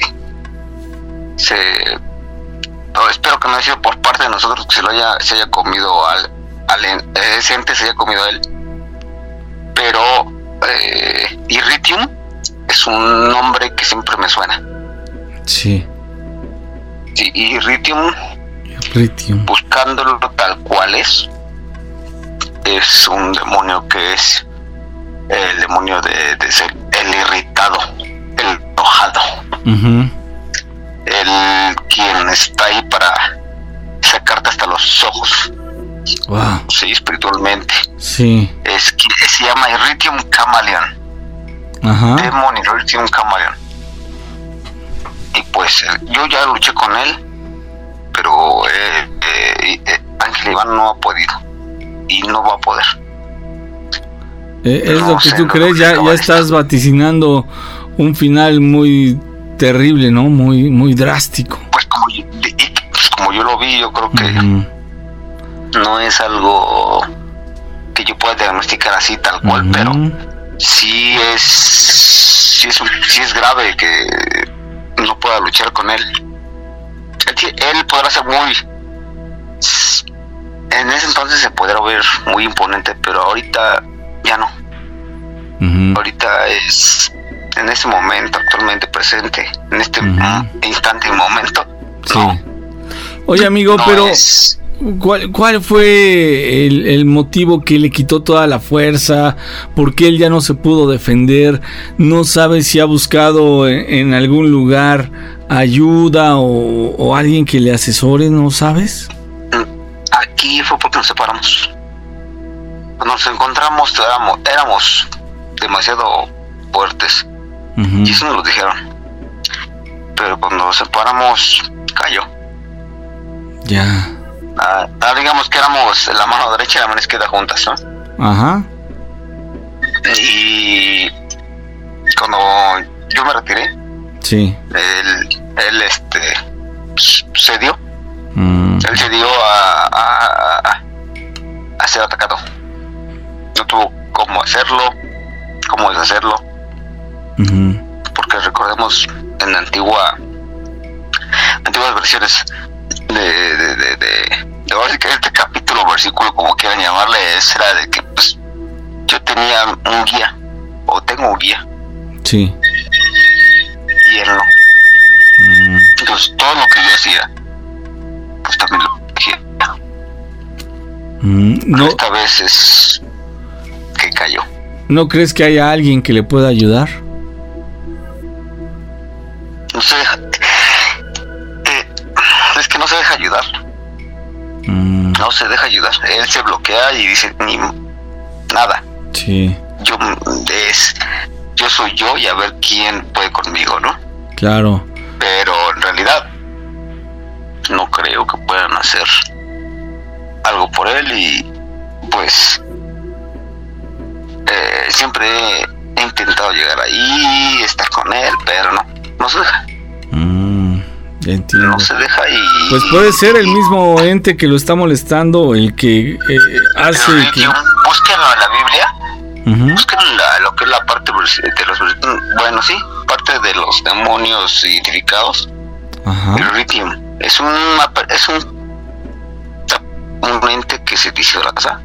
espero que no haya sido por parte de nosotros que se haya comido ese ente se haya comido a él. Pero Irritium es un nombre que siempre me suena. Sí. Sí, Irritium, buscándolo tal cual es un demonio que es el demonio de ser el irritado, el enojado. Uh-huh. El quien está ahí para sacarte hasta los ojos. Wow. Sí, espiritualmente. Sí. Se llama Irritium Chameleon. Ajá. Demon Irritium Chameleon. Y pues yo ya luché con él, pero Ángel Iván no ha podido y no va a poder. Es lo que tú crees, ya estás vaticinando un final muy terrible, ¿no? Muy, muy drástico. Pues como yo lo vi, yo creo que no es algo que yo pueda diagnosticar así tal cual, pero sí es grave que no pueda luchar con él. Él podrá ser en ese entonces se podrá ver muy imponente, pero ahorita ya no. Ahorita es en ese momento, actualmente presente, en este instante y momento. Sí. No. Oye, amigo, no, pero ¿cuál fue el motivo que le quitó toda la fuerza? ¿Por qué él ya no se pudo defender? ¿No sabes si ha buscado en algún lugar ayuda o alguien que le asesore? ¿No sabes? Aquí fue porque nos separamos. Cuando nos encontramos éramos demasiado fuertes. Y eso nos lo dijeron. Pero cuando nos separamos, cayó. Ya. Digamos que éramos la mano derecha y la mano izquierda juntas, ¿no? Ajá. Y cuando yo me retiré, sí, él cedió. Él cedió a ser atacado. No tuvo cómo hacerlo, cómo deshacerlo. Porque recordemos en antiguas versiones de ahora que este capítulo, versículo, como quieran llamarle, era de que pues yo tenía un guía, o tengo un guía. Sí. Y él no. Entonces todo lo que yo hacía, pues también lo hacía. No. Esta vez es que cayó. ¿No crees que haya alguien que le pueda ayudar? No se deja. Es que no se deja ayudar. No se deja ayudar. Él se bloquea y dice ni nada. Sí. Yo soy yo y a ver quién puede conmigo, ¿no? Claro. Pero en realidad no creo que puedan hacer algo por él y pues siempre he intentado llegar ahí, estar con él, pero no se deja. Entiendo. No se deja y... Pues puede ser el mismo ente que lo está molestando, el que hace que... Búsquenlo en la Biblia, busquen lo que es la parte de los... Bueno, sí, parte de los demonios identificados. El Irritium es un ente que se dice de la casa.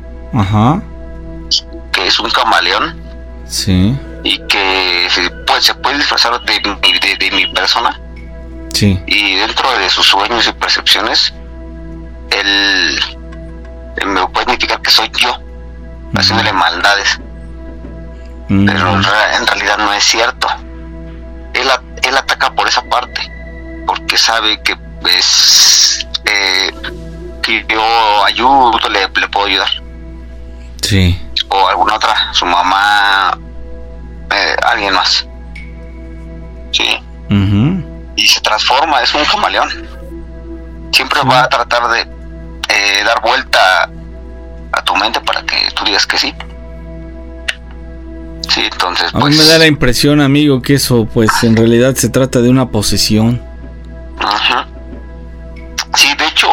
Que es un camaleón. Sí. Y que se puede disfrazar de mi persona. Sí. Y dentro de sus sueños y percepciones, él me puede significar que soy yo, haciéndole maldades. Pero en realidad no es cierto. Él ataca por esa parte, porque sabe que que yo ayudo, le puedo ayudar. Sí. O alguna otra, su mamá, alguien más. Sí. Y se transforma, es un camaleón. Siempre va a tratar de dar vuelta a tu mente para que tú digas que sí. Sí, entonces pues... A mí me da la impresión, amigo, que eso pues en realidad se trata de una posesión. Sí, de hecho,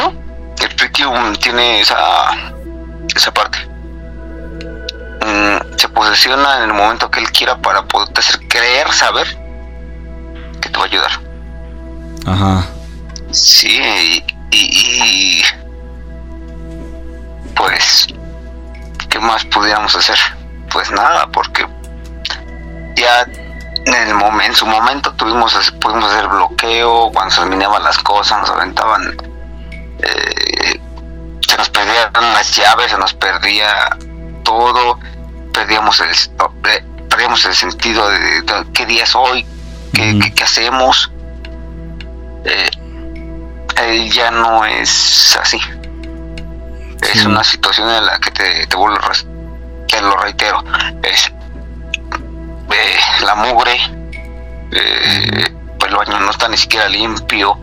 el Tritium tiene esa parte. posesiona en el momento que él quiera para poderte hacer creer, saber que te va a ayudar. Ajá. Sí, y pues, ¿qué más pudiéramos hacer? Pues nada, porque ya en su momento pudimos hacer bloqueo, cuando se eliminaban las cosas, nos aventaban, se nos perdían las llaves, se nos perdía todo, perdíamos el sentido de qué día es hoy, qué hacemos. Ya no es así. Es una situación en la que te vuelvo te lo reitero, es la mugre, pues el baño no está ni siquiera limpio,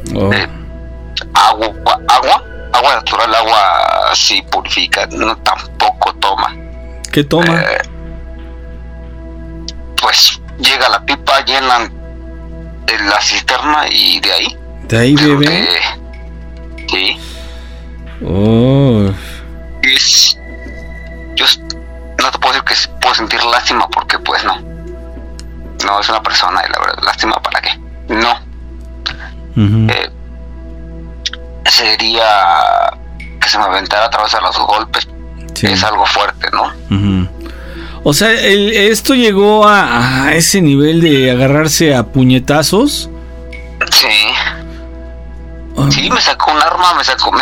agua natural, agua así purifica, no tampoco toma. ¿Qué toma? Pues llega la pipa, llenan la cisterna y de ahí bebe. Sí. Yo no te puedo decir que puedo sentir lástima, porque pues no es una persona, y la verdad, lástima para qué, no. Sería que se me aventara a través de los golpes. Sí. Es algo fuerte, ¿no? O sea, esto llegó a ese nivel de agarrarse a puñetazos. Sí. Sí, me sacó un arma, me sacó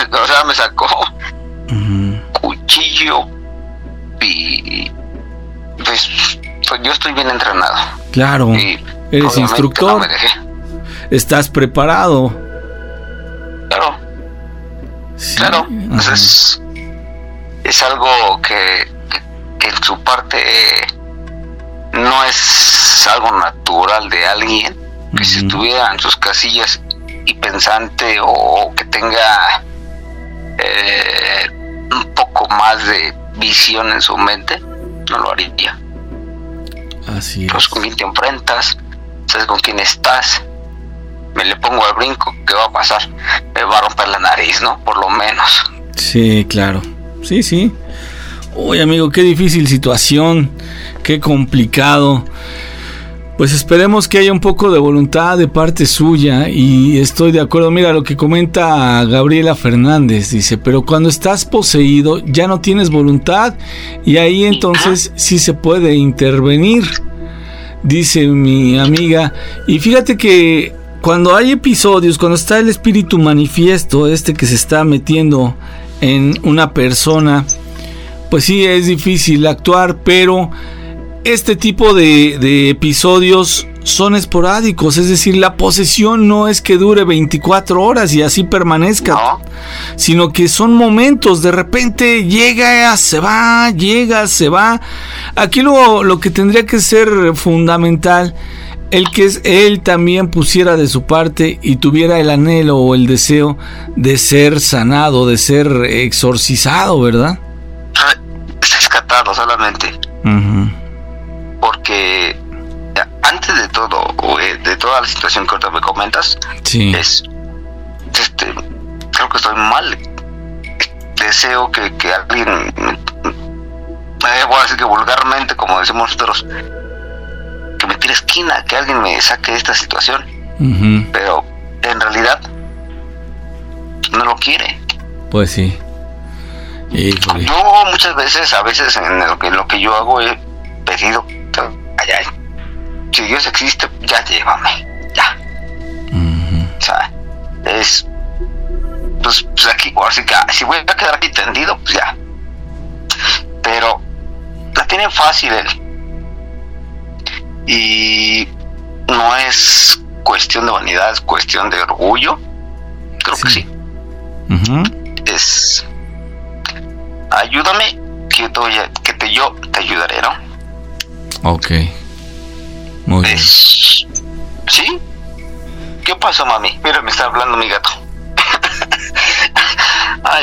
cuchillo, y pues yo estoy bien entrenado. Claro, eres instructor, no me dejé. Estás preparado. Claro, sí. Claro. Entonces es algo que en su parte no es algo natural de alguien que si estuviera en sus casillas y pensante, o que tenga un poco más de visión en su mente, no lo haría. Así es. Pues con quién te enfrentas, sabes con quién estás. Me le pongo al brinco, ¿qué va a pasar? Me va a romper la nariz, ¿no? Por lo menos. Sí, claro. Sí. Uy, amigo, qué difícil situación, qué complicado. Pues esperemos que haya un poco de voluntad de parte suya, y estoy de acuerdo. Mira lo que comenta Gabriela Fernández, dice, pero cuando estás poseído ya no tienes voluntad, y ahí entonces sí se puede intervenir, dice mi amiga. Y fíjate que cuando hay episodios, cuando está el espíritu manifiesto, que se está metiendo en una persona, pues sí es difícil actuar, pero este tipo de episodios son esporádicos, es decir, la posesión no es que dure 24 horas y así permanezca, sino que son momentos, de repente llega, se va. Aquí lo que tendría que ser fundamental, el que él también pusiera de su parte y tuviera el anhelo o el deseo de ser sanado, de ser exorcizado, ¿verdad? Rescatado solamente. Porque antes de todo, de toda la situación que ahorita me comentas, sí, creo que estoy mal. Deseo que alguien, voy a decir que vulgarmente, como decimos nosotros, que me tire esquina, que alguien me saque de esta situación. Pero en realidad no lo quiere. Pues sí. Híjole. Yo muchas veces, en lo que yo hago, he pedido, si Dios existe, ya llévame, ya. O sea, es pues aquí, así que si voy a quedar aquí tendido, pues ya. Pero la tiene fácil él, y no es cuestión de vanidad, es cuestión de orgullo. Creo que sí. Es ayúdame, que yo te ayudaré, ¿no? Ok. Muy bien. ¿Sí? ¿Qué pasó, mami? Mira, me está hablando mi gato. Ay,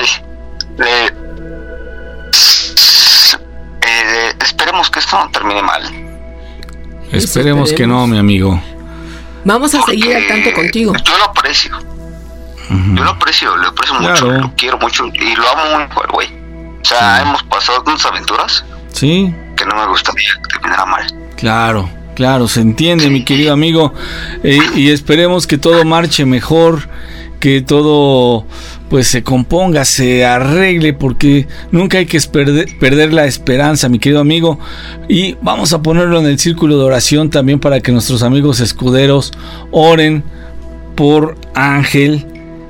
esperemos que esto no termine mal. Esperemos que no, mi amigo. Vamos a seguir al tanto contigo. Yo lo aprecio. Yo lo aprecio mucho, lo quiero mucho y lo amo mucho al güey. O sea, hemos pasado unas aventuras. Sí. Que no me podía terminar mal. Claro, se entiende, mi querido amigo, y esperemos que todo marche mejor, que todo pues se componga, se arregle, porque nunca hay que perder la esperanza, mi querido amigo. Y vamos a ponerlo en el círculo de oración también para que nuestros amigos escuderos oren por Ángel,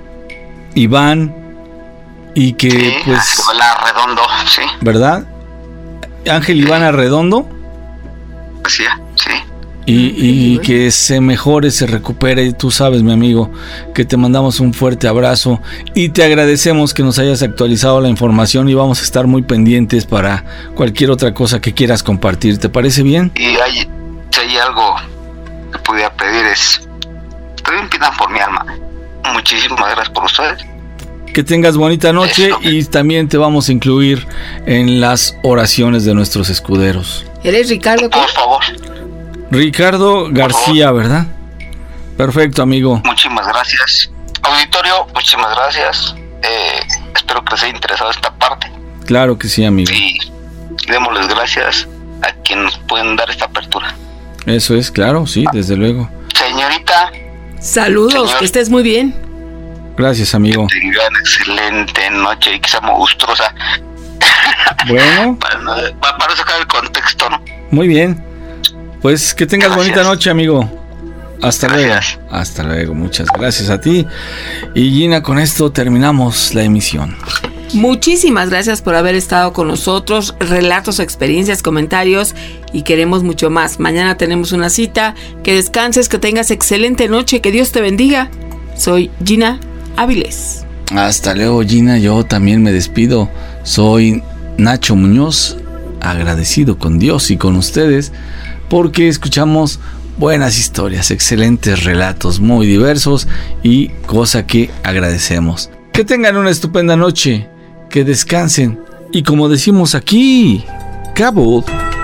Iván, y que sí, pues Arredondo, sí. ¿Verdad? Ángel Iván Arredondo. Así es, sí. Y que se mejore, se recupere. Tú sabes, mi amigo, que te mandamos un fuerte abrazo y te agradecemos que nos hayas actualizado la información, y vamos a estar muy pendientes para cualquier otra cosa que quieras compartir. ¿Te parece bien? Y si hay algo que pudiera pedir es, también pidan por mi alma. Muchísimas gracias por ustedes. Que tengas bonita noche, y también te vamos a incluir en las oraciones de nuestros escuderos. ¿Eres Ricardo? Por favor. Ricardo García, ¿verdad? Perfecto, amigo. Muchísimas gracias. Auditorio, muchísimas gracias. Espero que les haya interesado esta parte. Claro que sí, amigo. Y démosles gracias a quienes nos pueden dar esta apertura. Eso es, claro, sí, desde luego. Señorita. Saludos, que estés muy bien. Gracias, amigo. Que tengan excelente noche y que sea monstruosa. Bueno. para sacar el contexto, ¿no? Muy bien. Pues que tengas bonita noche, amigo. Hasta luego. Hasta luego. Muchas gracias a ti. Y Gina, con esto terminamos la emisión. Muchísimas gracias por haber estado con nosotros. Relatos, experiencias, comentarios, y queremos mucho más. Mañana tenemos una cita. Que descanses, que tengas excelente noche. Que Dios te bendiga. Soy Gina Áviles. Hasta luego, Gina. Yo también me despido. Soy Nacho Muñoz, agradecido con Dios y con ustedes, porque escuchamos buenas historias, excelentes relatos, muy diversos, y cosa que agradecemos. Que tengan una estupenda noche, que descansen, y como decimos aquí, Cabo.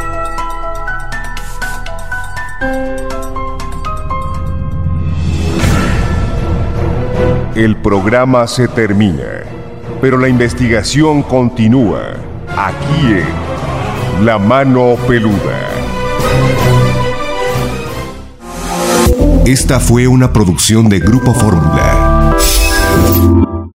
El programa se termina, pero la investigación continúa aquí en La Mano Peluda. Esta fue una producción de Grupo Fórmula.